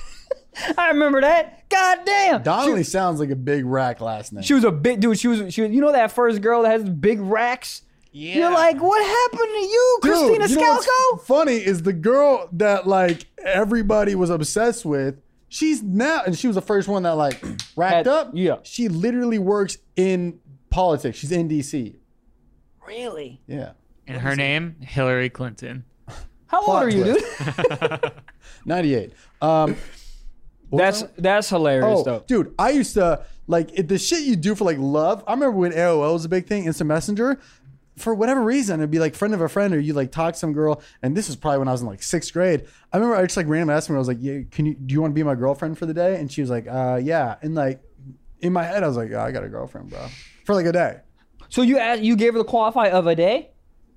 I remember that. God damn. Donnelly sounds like a big rack last name. She was a big dude. She was. She was. You know that first girl that has big racks. Yeah. You're like, what happened to you, Dude, Christina you know what's Scalco? funny is the girl that like everybody was obsessed with. She's now, and she was the first one that like racked Had- up. yeah. She literally works in politics. She's in D C. Really? Yeah. And her name, Hillary Clinton. How old Plot are you, twist. dude? ninety-eight. Um, what That's was that? that's hilarious, Oh, though. dude, I used to like it, the shit you do for like love. I remember when A O L was a big thing, Instant Messenger. For whatever reason, it'd be like friend of a friend, or you like talk to some girl. And this was probably when I was in like sixth grade. I remember I just like randomly asked her. I was like, "Yeah, can you? Do you want to be my girlfriend for the day?" And she was like, "Uh, yeah." And like in my head, I was like, "Yeah, I got a girlfriend, bro," for like a day. So you asked, you gave her the qualify of a day?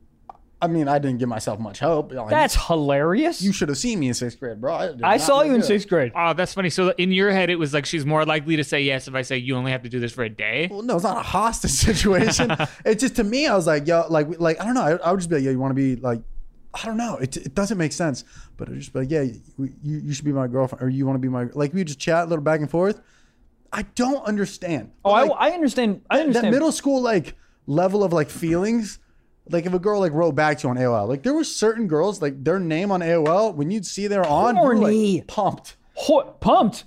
I mean, I didn't give myself much hope. Like, That's hilarious. you should have seen me in sixth grade, bro. I, did I not saw look you in good. sixth grade. Oh, that's funny. So in your head, it was like she's more likely to say yes if I say you only have to do this for a day. Well, no, it's not a hostage situation. It's just to me, I was like, yo, like, like I don't know. I, I would just be like, yeah, you want to be like, I don't know. It, it doesn't make sense, but it just be like, yeah, you, you you should be my girlfriend, or you want to be my like. We just chat a little back and forth. I don't understand. Oh, Like, I, I understand. I that understand. middle school like level of like feelings. Like if a girl like wrote back to you on A O L, like there were certain girls like their name on A O L when you'd see they're on, you were, Horny. like, pumped. Ho- pumped.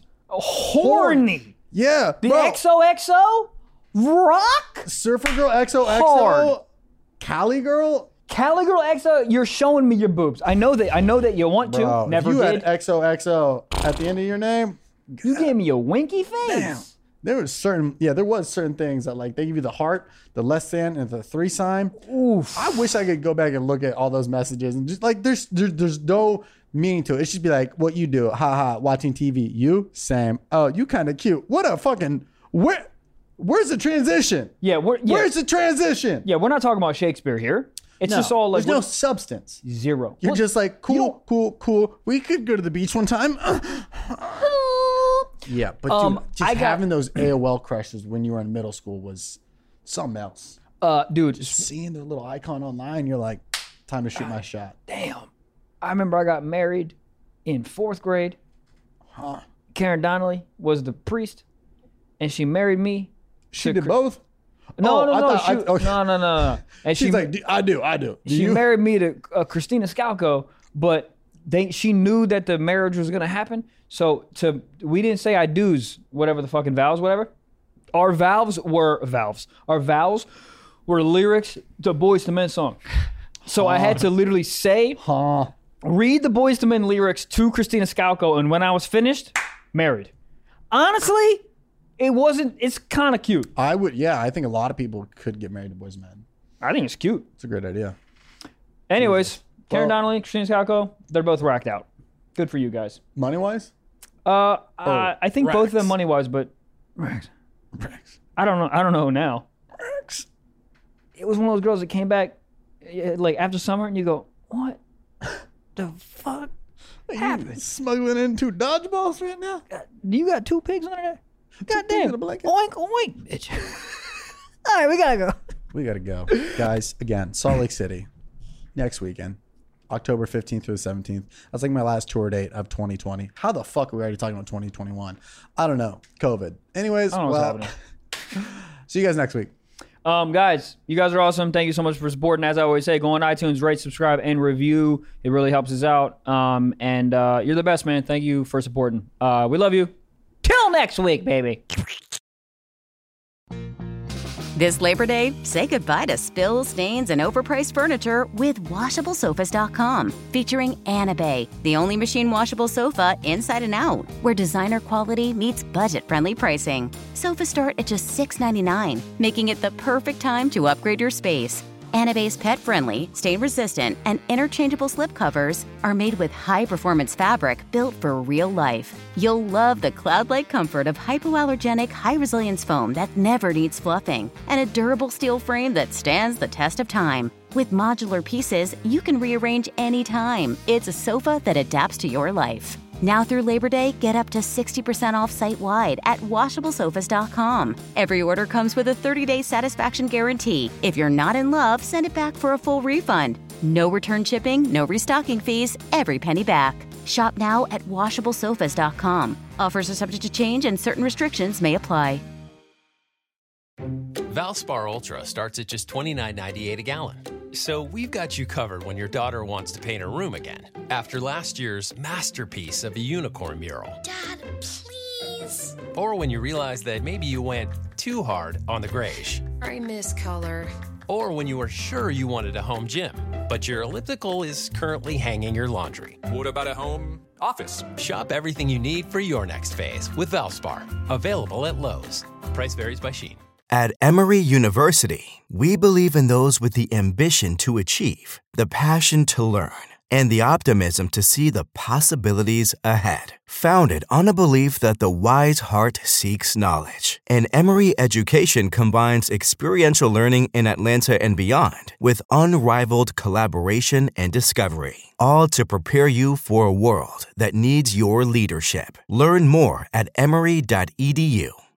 Horny. Yeah, The bro. X O X O? Rock? Surfer Girl X O X Hard. O, Cali Girl. Cali Girl X O, you're showing me your boobs. I know that I know that you want to. Bro, Never if you did. had X O X O at the end of your name, you gave me a winky face. damn. There was certain, yeah, there was certain things that like they give you the heart, the less than, and the three sign. Oof. I wish I could go back and look at all those messages and just like there's there, there's no meaning to it. It should be like what you do, ha ha, watching T V. You same. Oh, you kind of cute. What a fucking where? Where's the transition? Yeah, we're yeah, Where's the transition? yeah, we're not talking about Shakespeare here. It's No, just all like there's no what- substance. zero. You're What- just like cool, don't- cool, cool. We could go to the beach one time. Yeah, but Um, dude, just I got- having those A O L crushes when you were in middle school was something else. uh dude, Seeing their little icon online, you're like, time to shoot my shot. damn. I remember I got married in fourth grade. Huh? Karen Donnelly was the priest, and she married me. She to did Chr- both? No, Oh, no, I no, thought- she, I- okay. no, no, no, no. And She's she, like, "Do- I do, I do. Do she you? married me to uh, Christina Scalco, but they she knew that the marriage was gonna happen. So to we didn't say I do's, whatever the fucking vows, whatever. Our vows were vows. Our vows were lyrics to Boys to Men song. So I had to literally say, Huh? read the Boys to Men lyrics to Christina Scalco, and when I was finished, married. Honestly, it wasn't. It's kind of cute. I would, yeah, I think a lot of people could get married to boys and men. I think it's cute. It's a great idea. Anyways, Karen Well- Donnelly, Christina Scalco, they're both racked out. Good for you guys. Money wise? Uh, I, I think both of them Rex? money wise, but Rex. I don't know. I don't know now. Rex. It was one of those girls that came back eh, like after summer, and you go, "What the fuck happened? Smuggling in two dodgeballs right now? Do you got two pigs under there? God pigs damn! in a blanket? Oink oink, bitch! All right, we gotta go. We got to go. Guys, again, Salt Lake City next weekend, October fifteenth through the seventeenth. That's like my last tour date of twenty twenty. How the fuck are we already talking about twenty twenty-one? I don't know. COVID. Anyways, I don't know well, what's happening. see you guys next week. Um, guys, you guys are awesome. Thank you so much for supporting. As I always say, go on iTunes, rate, subscribe, and review. It really helps us out. Um, and uh, you're the best, man. Thank you for supporting. Uh, we love you. Till next week, baby. This Labor Day, say goodbye to spills, stains, and overpriced furniture with washable sofas dot com. Featuring Anabay, the only machine washable sofa inside and out, where designer quality meets budget-friendly pricing. Sofas start at just six ninety-nine, making it the perfect time to upgrade your space. Anabay's pet-friendly, stain-resistant, and interchangeable slipcovers are made with high-performance fabric built for real life. You'll love the cloud-like comfort of hypoallergenic, high-resilience foam that never needs fluffing, and a durable steel frame that stands the test of time. With modular pieces, you can rearrange anytime. It's a sofa that adapts to your life. Now through Labor Day, get up to sixty percent off site-wide at washable sofas dot com. Every order comes with a thirty-day satisfaction guarantee. If you're not in love, send it back for a full refund. No return shipping, no restocking fees, every penny back. Shop now at washable sofas dot com. Offers are subject to change and certain restrictions may apply. Valspar Ultra starts at just twenty-nine ninety-eight a gallon. So we've got you covered when your daughter wants to paint her room again. After last year's masterpiece of a unicorn mural. Dad, please. Or when you realize that maybe you went too hard on the grayish. I miss color. Or when you were sure you wanted a home gym, but your elliptical is currently hanging your laundry. What about a home office? Shop everything you need for your next phase with Valspar. Available at Lowe's. Price varies by Shein. At Emory University, we believe in those with the ambition to achieve, the passion to learn, and the optimism to see the possibilities ahead. Founded on a belief that the wise heart seeks knowledge, and Emory education combines experiential learning in Atlanta and beyond with unrivaled collaboration and discovery, all to prepare you for a world that needs your leadership. Learn more at emory dot e d u.